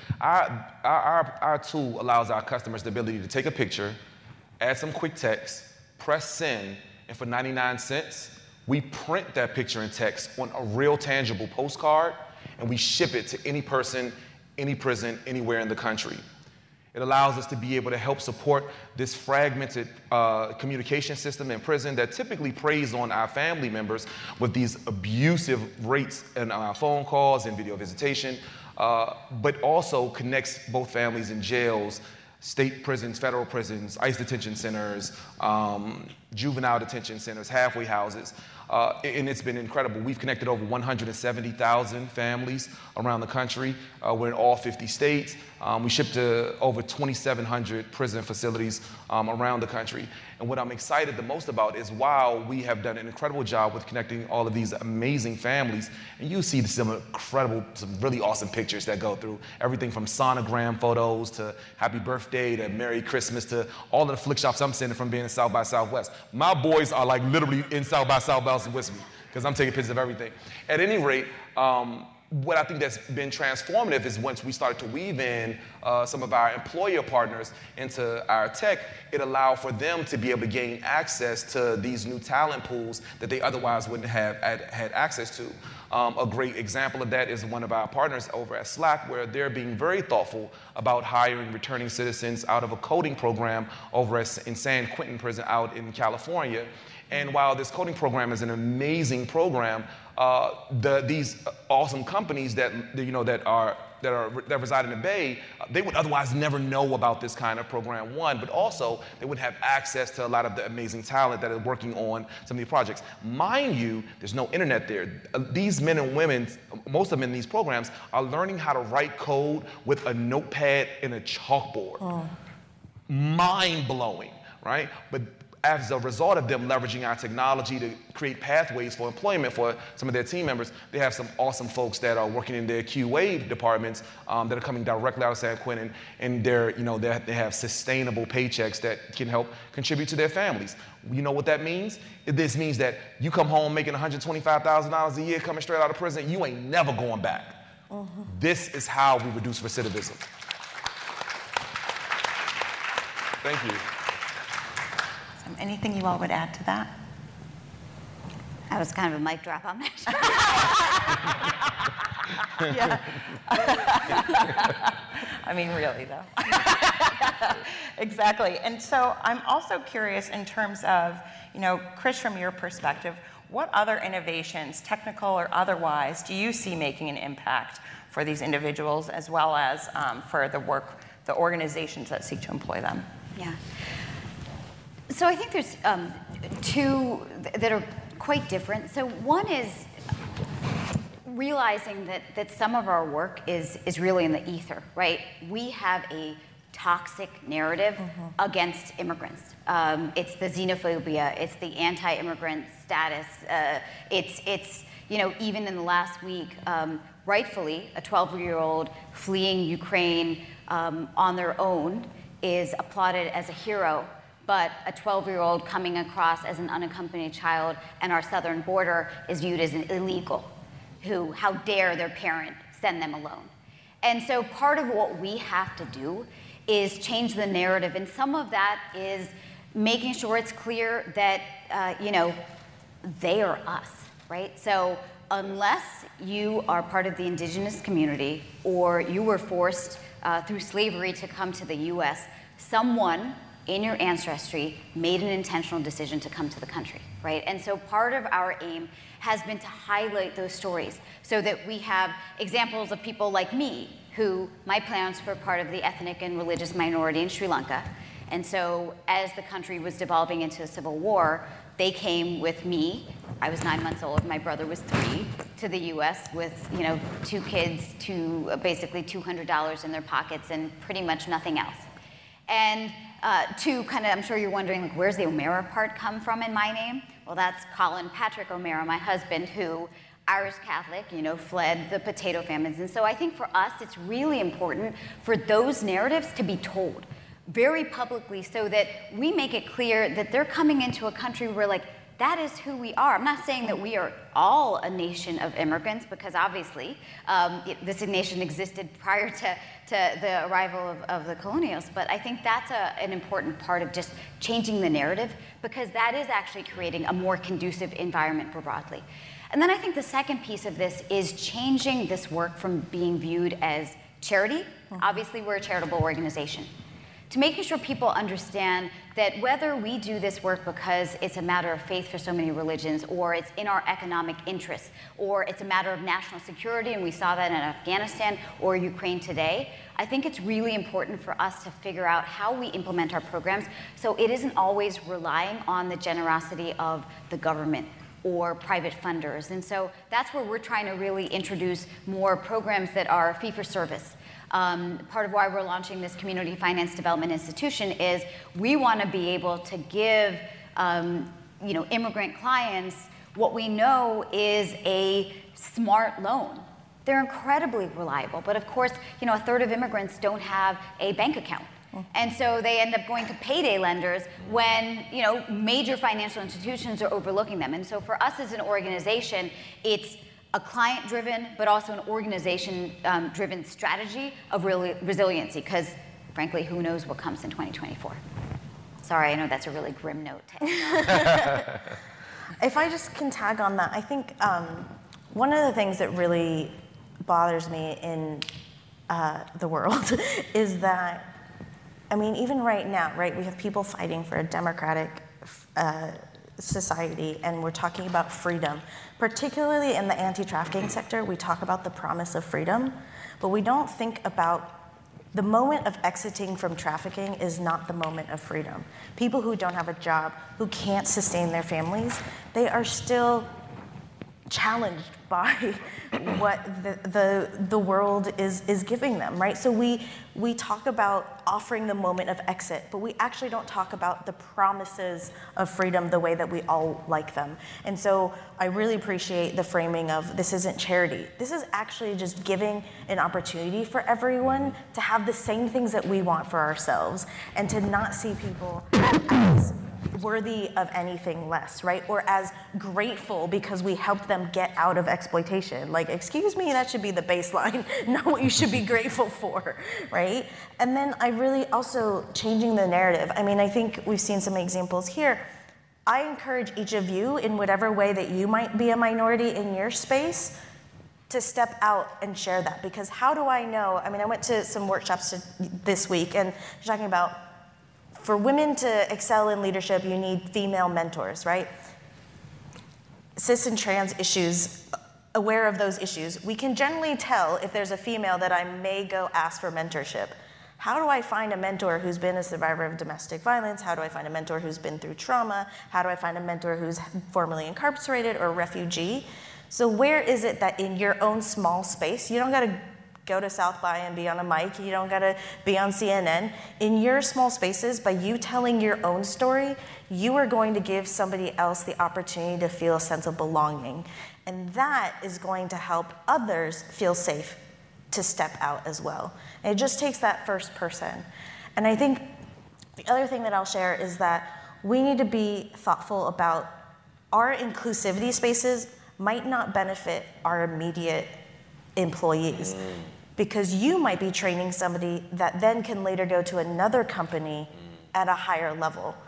[SPEAKER 4] Our tool allows our customers the ability to take a picture, add some quick text, press send, and for 99 cents, we print that picture and text on a real tangible postcard, and we ship it to any person, any prison, anywhere in the country. It allows us to be able to help support this fragmented communication system in prison that typically preys on our family members with these abusive rates in phone calls and video visitation, but also connects both families in jails, state prisons, federal prisons, ICE detention centers, juvenile detention centers, halfway houses. And it's been incredible. We've connected over 170,000 families around the country. We're in all 50 states. We ship to over 2,700 prison facilities around the country. And what I'm excited the most about is while we have done an incredible job with connecting all of these amazing families, and you see some incredible, some really awesome pictures that go through everything from sonogram photos to happy birthday to Merry Christmas to all of the flick shops I'm sending from being in South by Southwest. My boys are like literally in South by Southwest with me because I'm taking pictures of everything. At any rate, what I think that's been transformative is once we started to weave in some of our employer partners into our tech, it allowed for them to be able to gain access to these new talent pools that they otherwise wouldn't have had access to. A great example of that is one of our partners over at Slack, where they're being very thoughtful about hiring returning citizens out of a coding program over in San Quentin Prison out in California. And while this coding program is an amazing program, these awesome companies that reside in the Bay, they would otherwise never know about this kind of program, one, but also they would have access to a lot of the amazing talent that is working on some of these projects. Mind you, there's no internet there. These men and women, most of them in these programs, are learning how to write code with a notepad and a chalkboard. Oh. Mind-blowing, right? But as a result of them leveraging our technology to create pathways for employment for some of their team members, they have some awesome folks that are working in their QA departments that are coming directly out of San Quentin, and they have sustainable paychecks that can help contribute to their families. You know what that means? This means that you come home making $125,000 a year coming straight out of prison, you ain't never going back. Mm-hmm. This is how we reduce recidivism. Thank you.
[SPEAKER 5] Anything you all would add to that?
[SPEAKER 3] That was kind of a mic drop on that.
[SPEAKER 5] Yeah. I mean, really, though. Exactly. And so I'm also curious in terms of, Chris, from your perspective, what other innovations, technical or otherwise, do you see making an impact for these individuals as well as for the organizations that seek to employ them?
[SPEAKER 3] Yeah. So I think there's two that are quite different. So one is realizing that some of our work is really in the ether, right? We have a toxic narrative against immigrants. It's the xenophobia, it's the anti-immigrant status. It's even in the last week, rightfully, a 12-year-old fleeing Ukraine on their own is applauded as a hero. But a 12-year-old coming across as an unaccompanied child and our southern border is viewed as an illegal, how dare their parent send them alone. And so part of what we have to do is change the narrative, and some of that is making sure it's clear that, they are us, right? So unless you are part of the indigenous community or you were forced through slavery to come to the US, someone in your ancestry made an intentional decision to come to the country, right? And so part of our aim has been to highlight those stories so that we have examples of people like me, who my parents were part of the ethnic and religious minority in Sri Lanka. And so as the country was devolving into a civil war, they came with me. I was 9 months old, my brother was 3, to the US with 2 kids, basically $200 in their pockets and pretty much nothing else. And I'm sure you're wondering, like, where's the O'Mara part come from in my name? Well, that's Colin Patrick O'Mara, my husband, who, Irish Catholic, fled the potato famines. And so I think for us, it's really important for those narratives to be told very publicly so that we make it clear that they're coming into a country where, like, that is who we are. I'm not saying that we are all a nation of immigrants, because obviously this nation existed prior to the arrival of the colonials, but I think that's an important part of just changing the narrative, because that is actually creating a more conducive environment more broadly. And then I think the second piece of this is changing this work from being viewed as charity. Obviously, we're a charitable organization. To making sure people understand that whether we do this work because it's a matter of faith for so many religions, or it's in our economic interests, or it's a matter of national security, and we saw that in Afghanistan or Ukraine today, I think it's really important for us to figure out how we implement our programs so it isn't always relying on the generosity of the government or private funders. And so that's where we're trying to really introduce more programs that are fee-for-service. Part of why we're launching this Community Finance Development Institution is we want to be able to give immigrant clients what we know is a smart loan. They're incredibly reliable, but of course, a third of immigrants don't have a bank account. And so they end up going to payday lenders when major financial institutions are overlooking them. And so for us as an organization, it's a client-driven, but also an organization-driven strategy of resiliency, because frankly, who knows what comes in 2024. Sorry, I know that's a really grim note to end on.
[SPEAKER 2] If I just can tag on that, I think one of the things that really bothers me in the world is that, even right now, right, we have people fighting for a democratic society, and we're talking about freedom. Particularly in the anti-trafficking sector, we talk about the promise of freedom, but we don't think about the moment of exiting from trafficking is not the moment of freedom. People who don't have a job, who can't sustain their families, they are still challenged by what the world is giving them, right? So we talk about offering the moment of exit, but we actually don't talk about the promises of freedom the way that we all like them. And so I really appreciate the framing of this isn't charity. This is actually just giving an opportunity for everyone to have the same things that we want for ourselves, and to not see people as worthy of anything less, right? Or as grateful because we helped them get out of exploitation. Like, excuse me, that should be the baseline, not what you should be grateful for, right? And then I really also changing the narrative. I think we've seen some examples here. I encourage each of you, in whatever way that you might be a minority in your space, to step out and share that. Because how do I know? I went to some workshops this week, and they're talking about, for women to excel in leadership, you need female mentors, right? Cis and trans issues, aware of those issues. We can generally tell if there's a female that I may go ask for mentorship. How do I find a mentor who's been a survivor of domestic violence? How do I find a mentor who's been through trauma? How do I find a mentor who's formerly incarcerated or a refugee? So where is it that in your own small space, you don't gotta go to South by and be on a mic, you don't gotta be on CNN. In your small spaces, by you telling your own story, you are going to give somebody else the opportunity to feel a sense of belonging. And that is going to help others feel safe to step out as well. And it just takes that first person. And I think the other thing that I'll share is that we need to be thoughtful about our inclusivity spaces might not benefit our immediate employees. Because you might be training somebody that then can later go to another company at a higher level.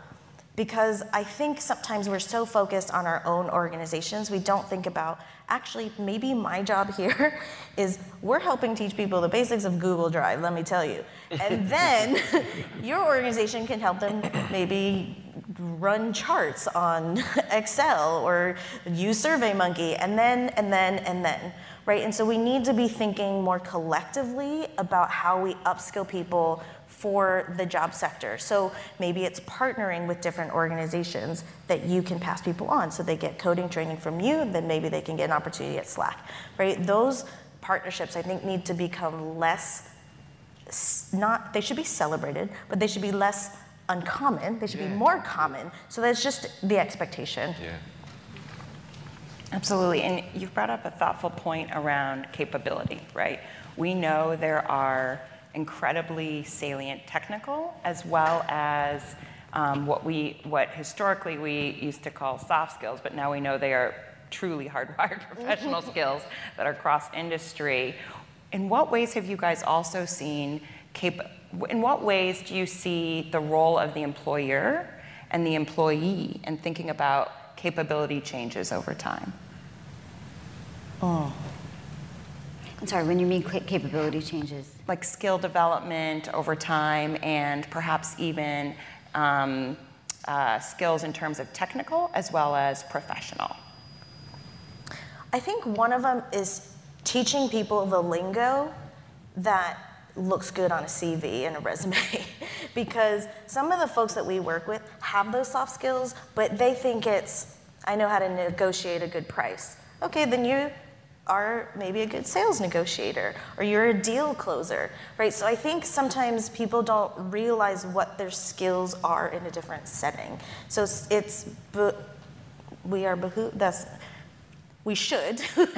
[SPEAKER 2] Because I think sometimes we're so focused on our own organizations, we don't think about, actually, maybe my job here is we're helping teach people the basics of Google Drive, let me tell you. And then your organization can help them maybe run charts on Excel or use SurveyMonkey, and then, right? And so we need to be thinking more collectively about how we upskill people for the job sector. So maybe it's partnering with different organizations that you can pass people on so they get coding training from you, then maybe they can get an opportunity at Slack, right? Those partnerships, I think, need to become less, they should be celebrated, but they should be less uncommon, they should be more common. So that's just the expectation.
[SPEAKER 4] Yeah.
[SPEAKER 1] Absolutely, and you've brought up a thoughtful point around capability, right? We know there are incredibly salient technical as well as what historically we used to call soft skills, but now we know they are truly hardwired professional skills that are cross-industry. In what ways have you guys also seen, in what ways do you see the role of the employer and the employee in thinking about capability changes over time?
[SPEAKER 3] I'm sorry, when you mean capability changes?
[SPEAKER 1] Like skill development over time and perhaps even skills in terms of technical as well as professional.
[SPEAKER 2] I think one of them is teaching people the lingo that looks good on a CV and a resume. Because some of the folks that we work with have those soft skills, but they think it's, I know how to negotiate a good price. Okay, then you are maybe a good sales negotiator, or you're a deal closer, right? So I think sometimes people don't realize what their skills are in a different setting. So we should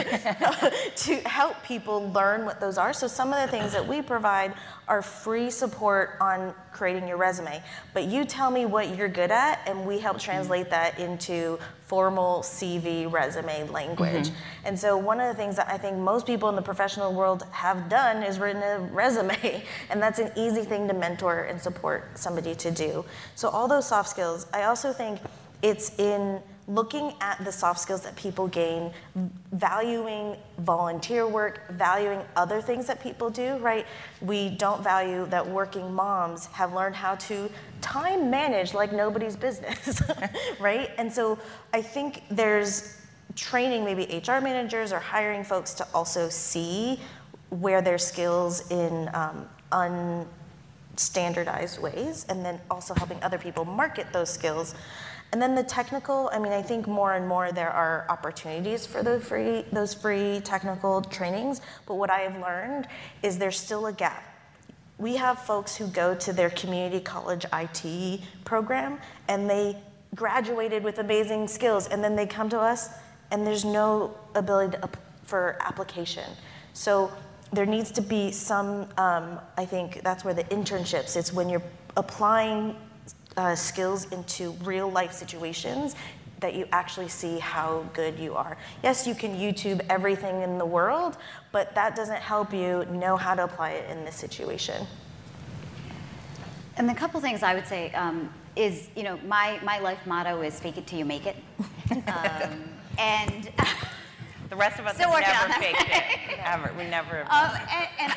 [SPEAKER 2] to help people learn what those are. So some of the things that we provide are free support on creating your resume. But you tell me what you're good at, and we help translate that into formal CV resume language. And so one of the things that I think most people in the professional world have done is written a resume. And that's an easy thing to mentor and support somebody to do. So all those soft skills, I also think it's in looking at the soft skills that people gain, valuing volunteer work, valuing other things that people do, right? We don't value that working moms have learned how to time manage like nobody's business, right? And so I think there's training maybe HR managers or hiring folks to also see where their skills in unstandardized ways, and then also helping other people market those skills. And then the technical, I mean, I think more and more there are opportunities for those free technical trainings, but what I have learned is there's still a gap. We have folks who go to their community college IT program, and they graduated with amazing skills, and then they come to us, and there's no ability for application. So there needs to be some, I think that's where the internships, it's when you're applying skills into real life situations that you actually see how good you are. Yes, you can YouTube everything in the world, but that doesn't help you know how to apply it in this situation.
[SPEAKER 3] And the couple things I would say is, you know, my life motto is fake it till you make it. And
[SPEAKER 1] the rest of us
[SPEAKER 3] still
[SPEAKER 1] have
[SPEAKER 3] working on
[SPEAKER 1] never
[SPEAKER 3] that.
[SPEAKER 1] faked it. Ever. We never have done that.
[SPEAKER 3] And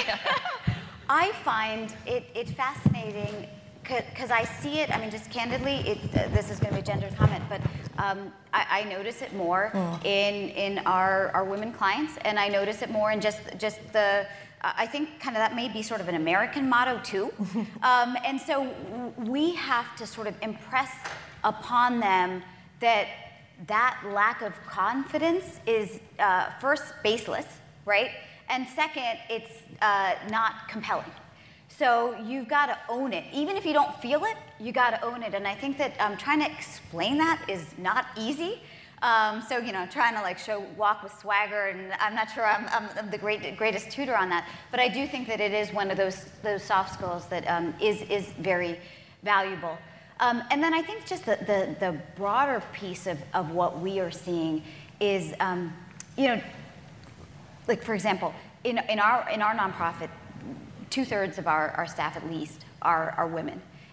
[SPEAKER 3] I find it fascinating because I see it, I mean, just candidly, this is going to be a gender comment, but I notice it more in our women clients, and I notice it more in just the, I think kind of that may be sort of an American motto too. And so we have to sort of impress upon them that lack of confidence is first baseless, right? And second, it's not compelling. So you've got to own it. Even if you don't feel it, you got to own it. And I think that trying to explain that is not easy. So, you know, trying to like walk with swagger, and I'm not sure I'm the greatest tutor on that. But I do think that it is one of those soft skills that is very valuable. And then I think just the broader piece of what we are seeing is, you know, like for example, in our nonprofit, 2/3 of our staff at least are women.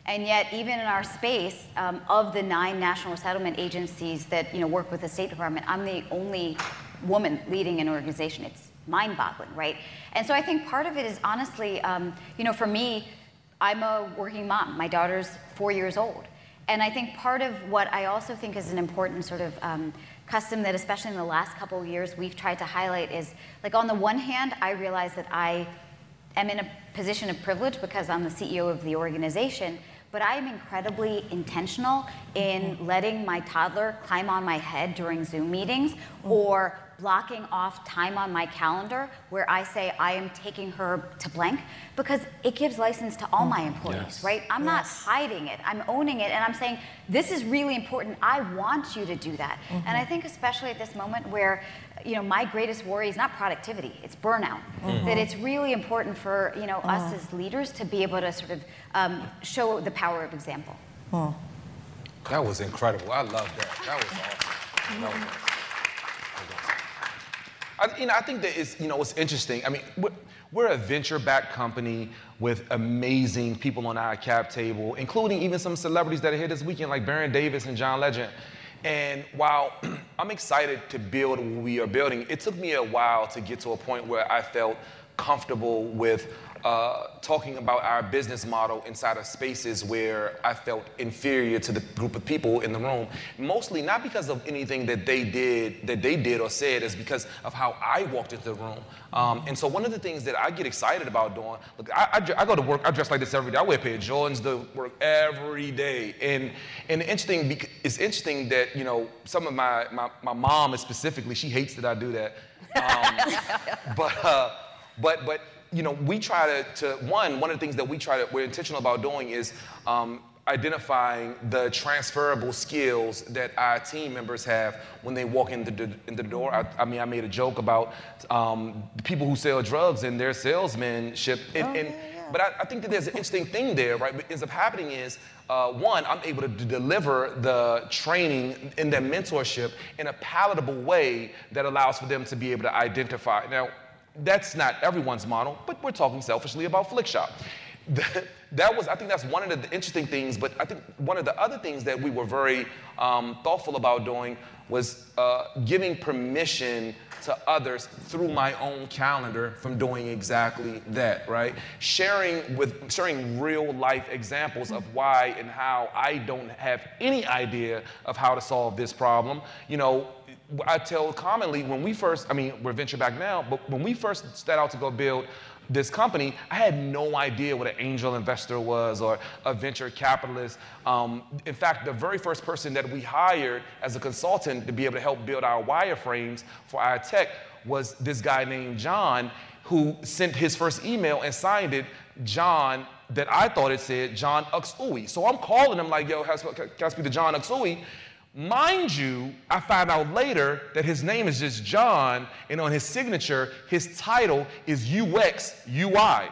[SPEAKER 3] And yet, even in our space, of the 9 national resettlement agencies that work with the State Department, I'm the only woman leading an organization. It's mind-boggling, right? And so I think part of it is honestly, for me, I'm a working mom. My daughter's 4 years old. And I think part of what I also think is an important sort of custom that, especially in the last couple of years, we've tried to highlight is, like, on the one hand, I realize that I am in a position of privilege because I'm the CEO of the organization, but I am incredibly intentional in letting my toddler climb on my head during Zoom meetings, or blocking off time on my calendar where I say I am taking her to blank, because it gives license to all my employees, right? I'm not hiding it, I'm owning it, and I'm saying, this is really important, I want you to do that. And I think especially at this moment where my greatest worry is not productivity, it's burnout. That it's really important for us as leaders to be able to sort of show the power of example.
[SPEAKER 4] That was incredible. I love that. That was awesome. That was awesome. I think that it's interesting. I mean, we're a venture-backed company with amazing people on our cap table, including even some celebrities that are here this weekend, like Baron Davis and John Legend. And while I'm excited to build what we are building, it took me a while to get to a point where I felt comfortable with talking about our business model inside of spaces where I felt inferior to the group of people in the room. Mostly not because of anything that they did or said, is because of how I walked into the room. And so one of the things that I get excited about doing, look, I go to work, I dress like this every day. I wear a pair of Jordans to work every day. And it's interesting that, some of my mom specifically, she hates that I do that. But we try to one of the things that we're intentional about doing is identifying the transferable skills that our team members have when they walk into the door. I mean, I made a joke about the people who sell drugs and their salesmanship. But I think that there's an interesting thing there, right? What ends up happening is, one, I'm able to deliver the training and their mentorship in a palatable way that allows for them to be able to identify. Now, that's not everyone's model, but we're talking selfishly about Flickshop. I think that's one of the interesting things, but I think one of the other things that we were very thoughtful about doing was giving permission to others through my own calendar from doing exactly that, right? Sharing real life examples of why and how I don't have any idea of how to solve this problem. I tell commonly we're venture back now, but when we first set out to go build this company, I had no idea what an angel investor was or a venture capitalist. In fact, the very first person that we hired as a consultant to be able to help build our wireframes for our tech was this guy named John, who sent his first email and signed it John, that I thought it said John Uxui. So I'm calling him like, yo, can I speak to John Uxui? Mind you, I found out later that his name is just John, and on his signature, his title is UX UI.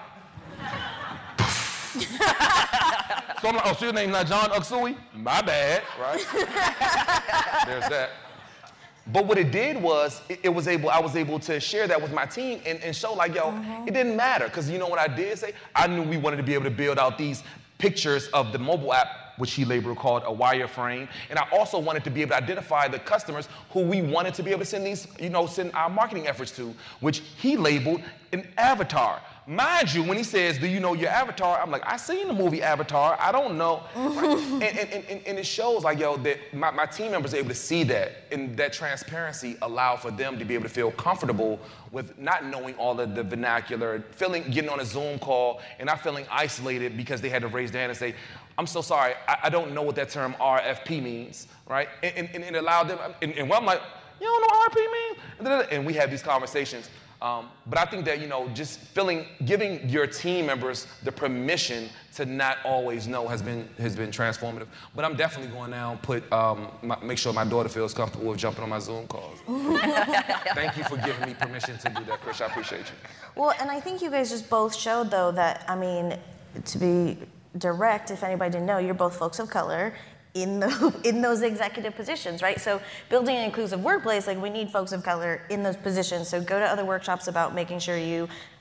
[SPEAKER 4] So I'm like, so your name's not John Uxui? My bad, right? There's that. But what it did was, I was able to share that with my team and show like, it didn't matter. Because you know what I did say? I knew we wanted to be able to build out these pictures of the mobile app, which he labeled called a wireframe. And I also wanted to be able to identify the customers who we wanted to be able to send our marketing efforts to, which he labeled an avatar. Mind you, when he says, do you know your avatar? I'm like, I seen the movie Avatar, I don't know. Right? And it shows like, that my team members are able to see that, and that transparency allowed for them to be able to feel comfortable with not knowing all of the vernacular, getting on a Zoom call and not feeling isolated because they had to raise their hand and say, I'm so sorry, I don't know what that term RFP means, right? And it allowed them, and I'm like, you don't know what RFP means? And we have these conversations. But I think that, just giving your team members the permission to not always know has been transformative. But I'm definitely going now and make sure my daughter feels comfortable with jumping on my Zoom calls. Thank you for giving me permission to do that, Chris. I appreciate you.
[SPEAKER 2] Well, and I think you guys just both showed, though, that, to be direct, if anybody didn't know, you're both folks of color in those executive positions, right? So building an inclusive workplace, we need folks of color in those positions. So go to other workshops about making sure you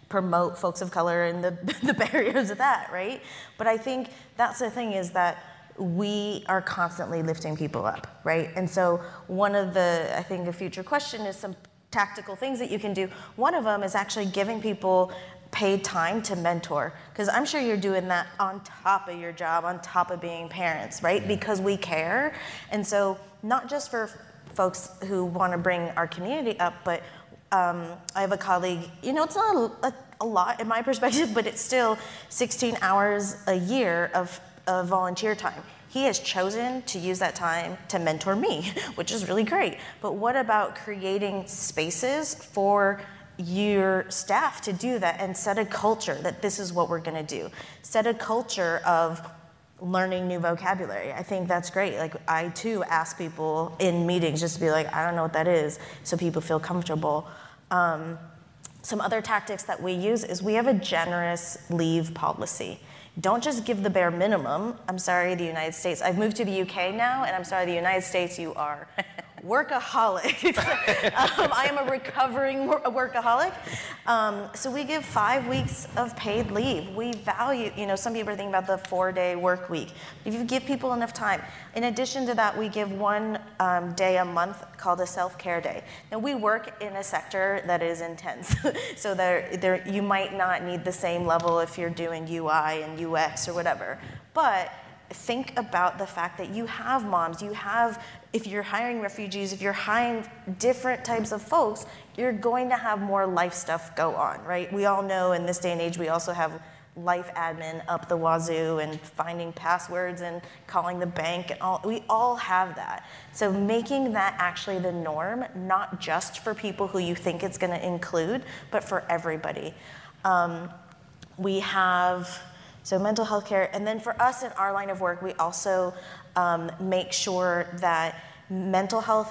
[SPEAKER 2] promote folks of color and the barriers of that, right? But I think that's the thing, is that we are constantly lifting people up, right? And so one of the, I think a future question is some tactical things that you can do. One of them is actually giving people paid time to mentor, because I'm sure you're doing that on top of your job, on top of being parents, right? Because we care. And so not just for folks who want to bring our community up, but I have a colleague, it's not a lot in my perspective, but it's still 16 hours a year of volunteer time. He has chosen to use that time to mentor me, which is really great. But what about creating spaces for your staff to do that and set a culture that this is what we're going to do? Set a culture of learning new vocabulary. I think that's great. Like, I too ask people in meetings just to be like, I don't know what that is, so people feel comfortable. Some other tactics that we use is we have a generous leave policy. Don't just give the bare minimum. I'm sorry, the United States. I've moved to the UK now, and I'm sorry, the United States, you are workaholics. I am a recovering workaholic. So we give 5 weeks of paid leave. We value, some people are thinking about the 4-day work week. If you give people enough time. In addition to that, we give one day a month called a self-care day. Now, we work in a sector that is intense. So you might not need the same level if you're doing UI and UX or whatever. But think about the fact that you have moms, if you're hiring refugees, if you're hiring different types of folks, you're going to have more life stuff go on, right? We all know in this day and age, we also have life admin up the wazoo and finding passwords and calling the bank and all. We all have that. So making that actually the norm, not just for people who you think it's going to include, but for everybody. We have mental health care. And then for us in our line of work, we also make sure that mental health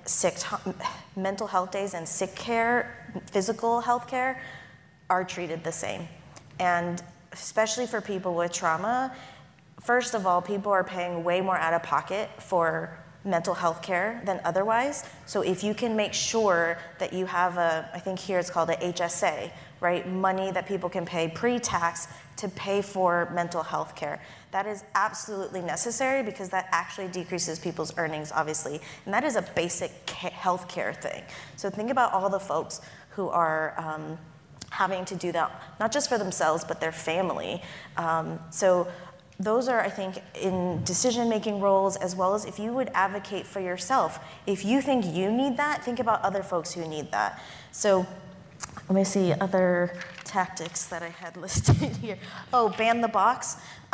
[SPEAKER 2] days and sick care, physical health care, are treated the same. And especially for people with trauma, first of all, people are paying way more out of pocket for mental health care than otherwise. So if you can make sure that you have I think here it's called a HSA, right? Money that people can pay pre-tax to pay for mental health care. That is absolutely necessary because that actually decreases people's earnings, obviously. And that is a basic health care thing. So think about all the folks who are having to do that, not just for themselves, but their family. So those are, I think, in decision-making roles, as well as if you would advocate for yourself. If you think you need that, think about other folks who need that. So let me see other tactics that I had listed here. Oh, ban the box.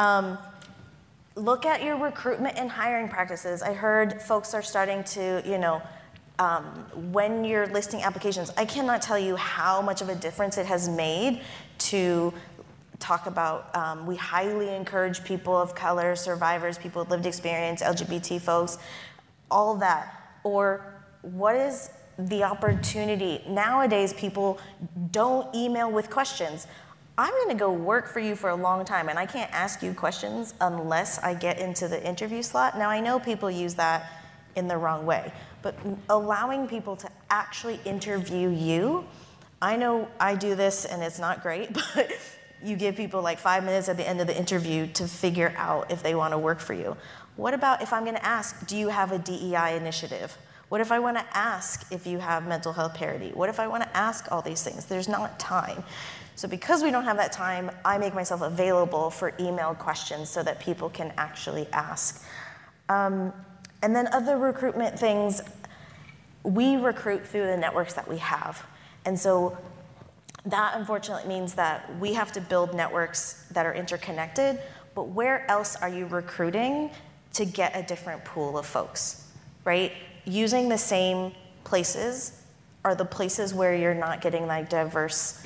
[SPEAKER 2] Look at your recruitment and hiring practices. I heard folks are starting to, when you're listing applications, I cannot tell you how much of a difference it has made to talk about, we highly encourage people of color, survivors, people with lived experience, LGBT folks, all that. Or what is the opportunity? Nowadays, people don't email with questions. I'm going to go work for you for a long time, and I can't ask you questions unless I get into the interview slot. Now, I know people use that in the wrong way, but allowing people to actually interview you, I know I do this, and it's not great, but you give people like 5 minutes at the end of the interview to figure out if they want to work for you. What about if I'm going to ask, do you have a DEI initiative? What if I want to ask if you have mental health parity? What if I want to ask all these things? There's not time. So because we don't have that time, I make myself available for emailed questions so that people can actually ask. And then other recruitment things, we recruit through the networks that we have. And so that unfortunately means that we have to build networks that are interconnected, but where else are you recruiting to get a different pool of folks, right? Using the same places are the places where you're not getting like diverse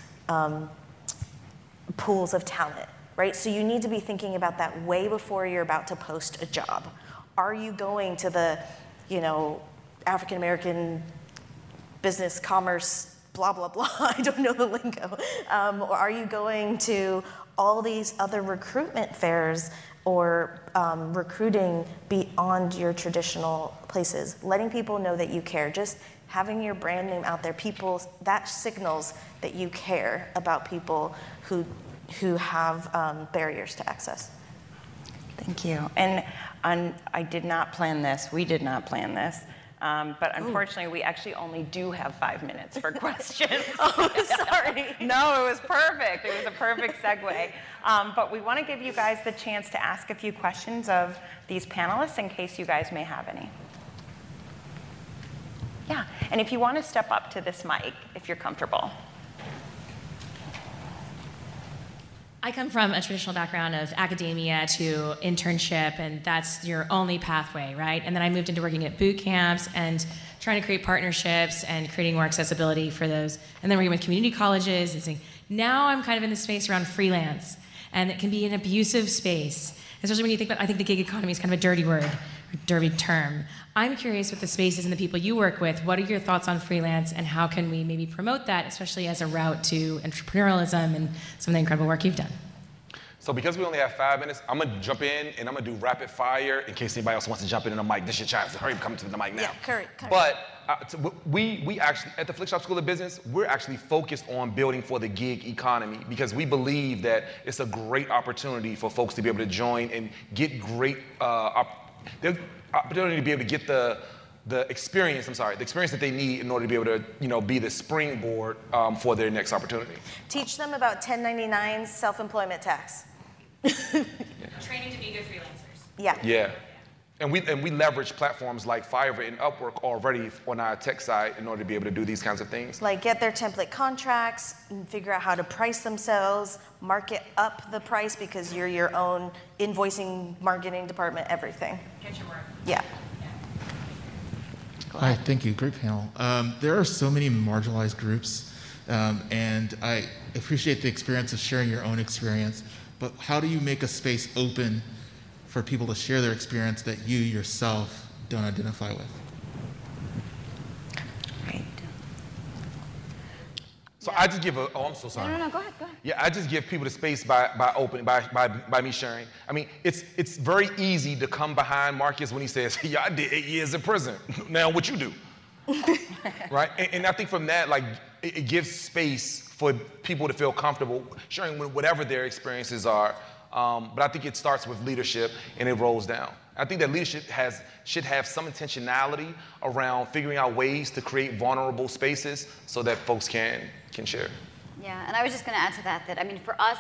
[SPEAKER 2] pools of talent, right? So you need to be thinking about that way before you're about to post a job. Are you going to the, African American business commerce, blah, blah, blah, I don't know the lingo. Or are you going to all these other recruitment fairs or recruiting beyond your traditional places? Letting people know that you care. Just having your brand name out there, that signals that you care about people who have barriers to access.
[SPEAKER 5] Thank you. And I did not plan this. We did not plan this. But unfortunately, we actually only do have 5 minutes for questions.
[SPEAKER 2] Oh, sorry.
[SPEAKER 1] No, it was perfect. It was a perfect segue. But we want to give you guys the chance to ask a few questions of these panelists in case you guys may have any. Yeah, and if you want to step up to this mic, if you're comfortable.
[SPEAKER 6] I come from a traditional background of academia to internship, and that's your only pathway, right? And then I moved into working at boot camps and trying to create partnerships and creating more accessibility for those, and then working with community colleges and saying, now I'm kind of in the space around freelance, and it can be an abusive space, especially when you think about, I think the gig economy is kind of a dirty word, or dirty term. I'm curious with the spaces and the people you work with, what are your thoughts on freelance and how can we maybe promote that, especially as a route to entrepreneurialism and some of the incredible work you've done?
[SPEAKER 4] So because we only have 5 minutes, I'm gonna jump in and I'm gonna do rapid fire in case anybody else wants to jump in on the mic. This is your chance. Hurry up, come to the mic now.
[SPEAKER 2] Yeah, current.
[SPEAKER 4] But we actually, at the Flickshop School of Business, we're actually focused on building for the gig economy because we believe that it's a great opportunity for folks to be able to join and get great opportunity to be able to get the experience that they need in order to be able to, be the springboard for their next opportunity.
[SPEAKER 2] Teach them about 1099 self-employment tax.
[SPEAKER 6] Training to be good freelancers.
[SPEAKER 2] Yeah.
[SPEAKER 4] Yeah. And we leverage platforms like Fiverr and Upwork already on our tech side in order to be able to do these kinds of things.
[SPEAKER 2] Like get their template contracts, and figure out how to price themselves, market up the price because you're your own invoicing, marketing department, everything.
[SPEAKER 6] Get your work.
[SPEAKER 2] Yeah.
[SPEAKER 7] Hi, thank you. Great panel. There are so many marginalized groups, and I appreciate the experience of sharing your own experience, but how do you make a space open for people to share their experience that you yourself don't identify with?
[SPEAKER 5] Right.
[SPEAKER 4] So I just give I'm so sorry.
[SPEAKER 3] No, go ahead.
[SPEAKER 4] Yeah, I just give people the space by me sharing. I mean, it's very easy to come behind Marcus when he says, yeah, I did 8 years in prison. Now what you do? Right? And I think from that, like, it gives space for people to feel comfortable sharing whatever their experiences are. But I think it starts with leadership and it rolls down. I think that leadership should have some intentionality around figuring out ways to create vulnerable spaces so that folks can share.
[SPEAKER 3] Yeah, and I was just going to add to that I mean, for us,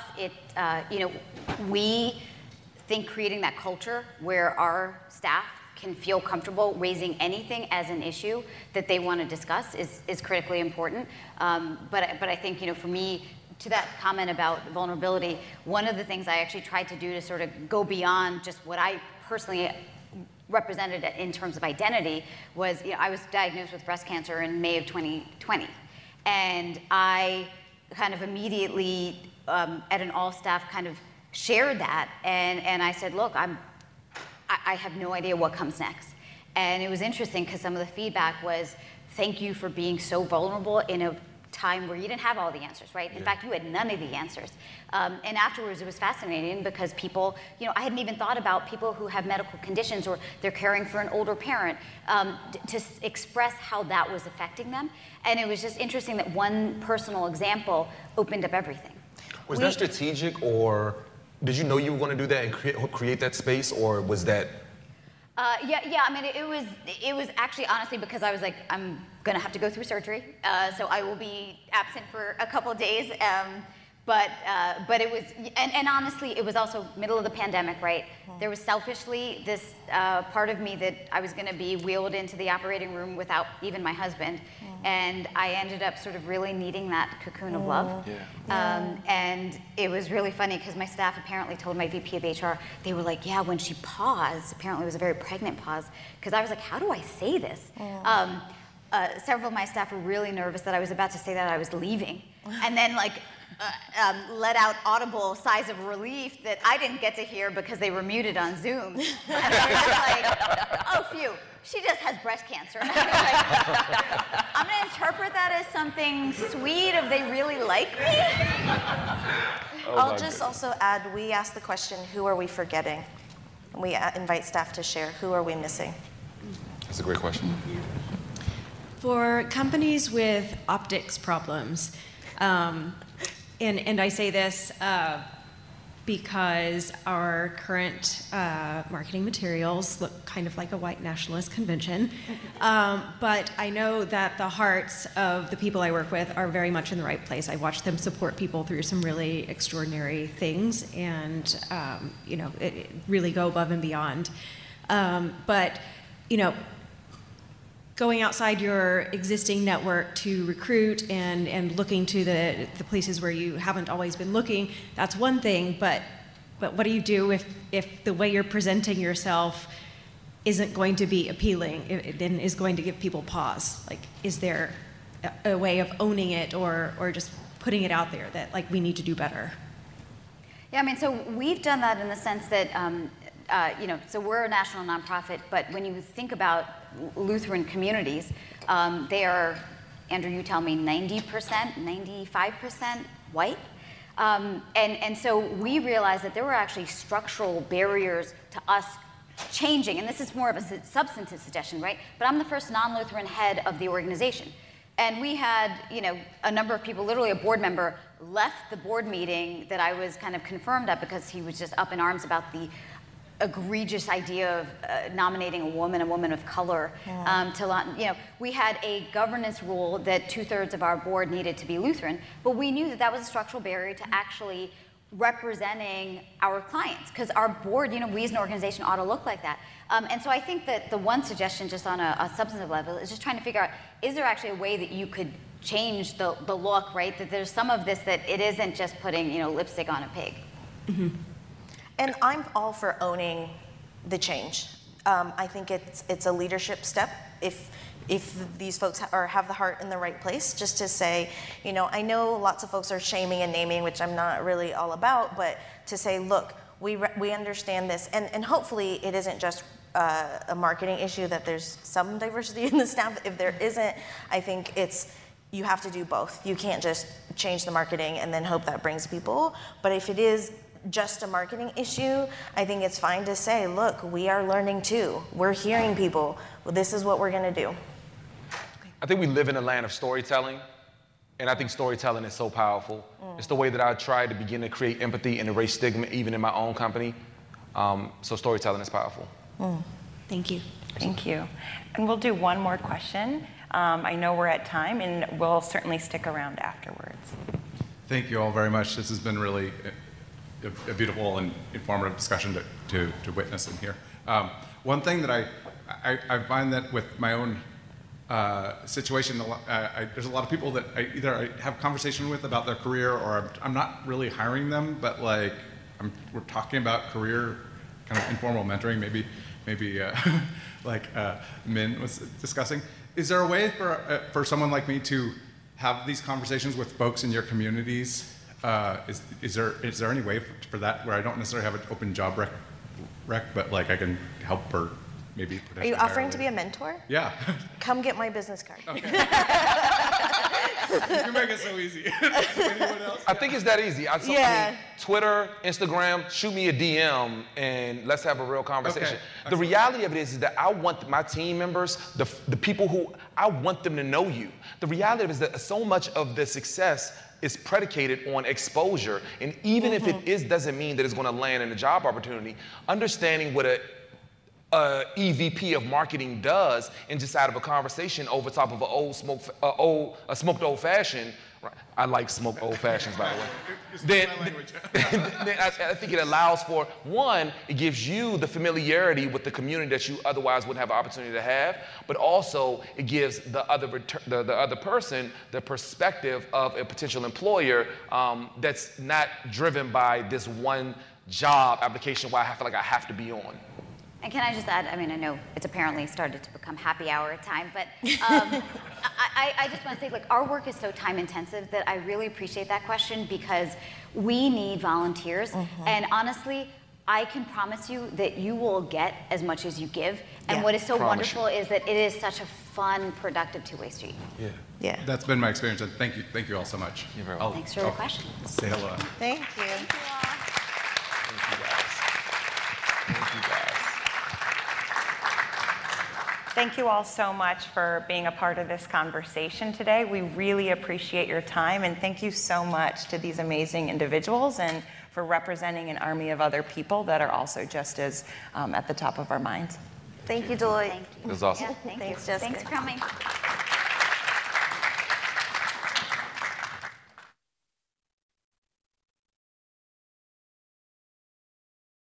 [SPEAKER 3] we think creating that culture where our staff can feel comfortable raising anything as an issue that they want to discuss is critically important. But I think, for me, to that comment about vulnerability, one of the things I actually tried to do to sort of go beyond just what I personally represented in terms of identity was, I was diagnosed with breast cancer in May of 2020. And I kind of immediately, at an all-staff, kind of shared that. And I said, look, I have no idea what comes next. And it was interesting because some of the feedback was, thank you for being so vulnerable in a time where you didn't have all the answers, right? In fact, you had none of the answers. And afterwards, it was fascinating because people, I hadn't even thought about people who have medical conditions or they're caring for an older parent to express how that was affecting them. And it was just interesting that one personal example opened up everything.
[SPEAKER 4] Was that strategic, or did you know you were going to do that and create that space, or was that?
[SPEAKER 3] Yeah. I mean, it was actually honestly because I was like, I'm gonna have to go through surgery, so I will be absent for a couple of days. But it was, and honestly, it was also middle of the pandemic, right? There was selfishly this part of me that I was gonna be wheeled into the operating room without even my husband. And I ended up sort of really needing that cocoon of love. And it was really funny because my staff apparently told my VP of HR, they were like, yeah, when she paused, apparently it was a very pregnant pause, because I was like, how do I say this? Several of my staff were really nervous that I was about to say that I was leaving. And then let out audible sighs of relief that I didn't get to hear because they were muted on Zoom. And I was like, oh, phew, she just has breast cancer. And I was like, I'm going to interpret that as something sweet of they really like me.
[SPEAKER 2] I'll just also add, we ask the question, who are we forgetting? We invite staff to share, who are we missing?
[SPEAKER 4] That's a great question.
[SPEAKER 8] For companies with optics problems, and I say this because our current marketing materials look kind of like a white nationalist convention, but I know that the hearts of the people I work with are very much in the right place. I watch them support people through some really extraordinary things, and it really go above and beyond. But going outside your existing network to recruit and looking to the places where you haven't always been looking, that's one thing, but what do you do if the way you're presenting yourself isn't going to be appealing, and is going to give people pause? Like, is there a way of owning it or just putting it out there that, like, we need to do better?
[SPEAKER 3] Yeah, I mean, so we've done that in the sense that, so we're a national nonprofit, but when you think about Lutheran communities, they are, Andrew, you tell me, 90%, 95% white. And so we realized that there were actually structural barriers to us changing, and this is more of a substantive suggestion, right? But I'm the first non-Lutheran head of the organization. And we had, a number of people, literally a board member, left the board meeting that I was kind of confirmed at because he was just up in arms about the egregious idea of nominating a woman of color. We had a governance rule that 2/3 of our board needed to be Lutheran, but we knew that that was a structural barrier to actually representing our clients, because our board, we as an organization ought to look like that. And so I think that the one suggestion, just on a substantive level, is just trying to figure out, is there actually a way that you could change the look, right? That there's some of this that it isn't just putting, lipstick on a pig.
[SPEAKER 2] Mm-hmm. And I'm all for owning the change. I think it's a leadership step if these folks have the heart in the right place, just to say, I know lots of folks are shaming and naming, which I'm not really all about, but to say, look, we understand this, and hopefully it isn't just a marketing issue, that there's some diversity in the staff. If there isn't, I think you have to do both. You can't just change the marketing and then hope that brings people, but if it is just a marketing issue, I think it's fine to say, look, we are learning too. We're hearing people. Well, this is what we're going to do.
[SPEAKER 4] I think we live in a land of storytelling, and I think storytelling is so powerful. It's the way that I try to begin to create empathy and erase stigma even in my own company. So storytelling is powerful.
[SPEAKER 8] Thank you.
[SPEAKER 1] Thank you. And we'll do one more question. I know we're at time, and we'll certainly stick around afterwards.
[SPEAKER 9] Thank you all very much. This has been really a beautiful and informative discussion to witness and hear. One thing that I find that with my own situation, there's a lot of people that I have conversation with about their career, or I'm not really hiring them, but we're talking about career, kind of informal mentoring, maybe Min was discussing. Is there a way for someone like me to have these conversations with folks in your communities? Is there any way for that where I don't necessarily have an open job rec, but I can help or maybe
[SPEAKER 2] Are you offering to be a mentor?
[SPEAKER 9] Yeah.
[SPEAKER 2] Come get my business card.
[SPEAKER 9] Okay. You make it so easy. Anyone else?
[SPEAKER 4] I think it's that easy. I mean, Twitter, Instagram, shoot me a DM and let's have a real conversation.
[SPEAKER 9] Okay.
[SPEAKER 4] The reality of it is that I want my team members, the people who, I want them to know you. The reality of it is that so much of the success is predicated on exposure. And even if it doesn't mean that it's going to land in a job opportunity, understanding what a EVP of marketing does, and just out of a conversation over top of a smoked old fashioned. Right. I like smoked old fashions, by the way. Then I think it allows for, one, it gives you the familiarity with the community that you otherwise wouldn't have an opportunity to have, but also it gives the other person the perspective of a potential employer that's not driven by this one job application where I feel like I have to be on.
[SPEAKER 3] And can I just add, I mean, I know it's apparently started to become happy hour time, but I just want to say, our work is so time intensive that I really appreciate that question, because we need volunteers. And honestly, I can promise you that you will get as much as you give. And what is so wonderful is that it is such a fun, productive two-way street.
[SPEAKER 2] Yeah.
[SPEAKER 9] That's been my experience, and thank you all so much.
[SPEAKER 4] You're very welcome.
[SPEAKER 3] Thanks for the question.
[SPEAKER 9] Say hello.
[SPEAKER 2] Thank you.
[SPEAKER 4] Thank you guys. Thank you guys.
[SPEAKER 1] Thank you all so much for being a part of this conversation today. We really appreciate your time, and thank you so much to these amazing individuals and for representing an army of other people that are also just as at the top of our minds.
[SPEAKER 2] Thank you, Deloitte.
[SPEAKER 3] Thank you.
[SPEAKER 4] It was awesome.
[SPEAKER 3] Yeah, thank
[SPEAKER 2] Thanks,
[SPEAKER 3] you.
[SPEAKER 2] Jessica.
[SPEAKER 3] Thanks for coming.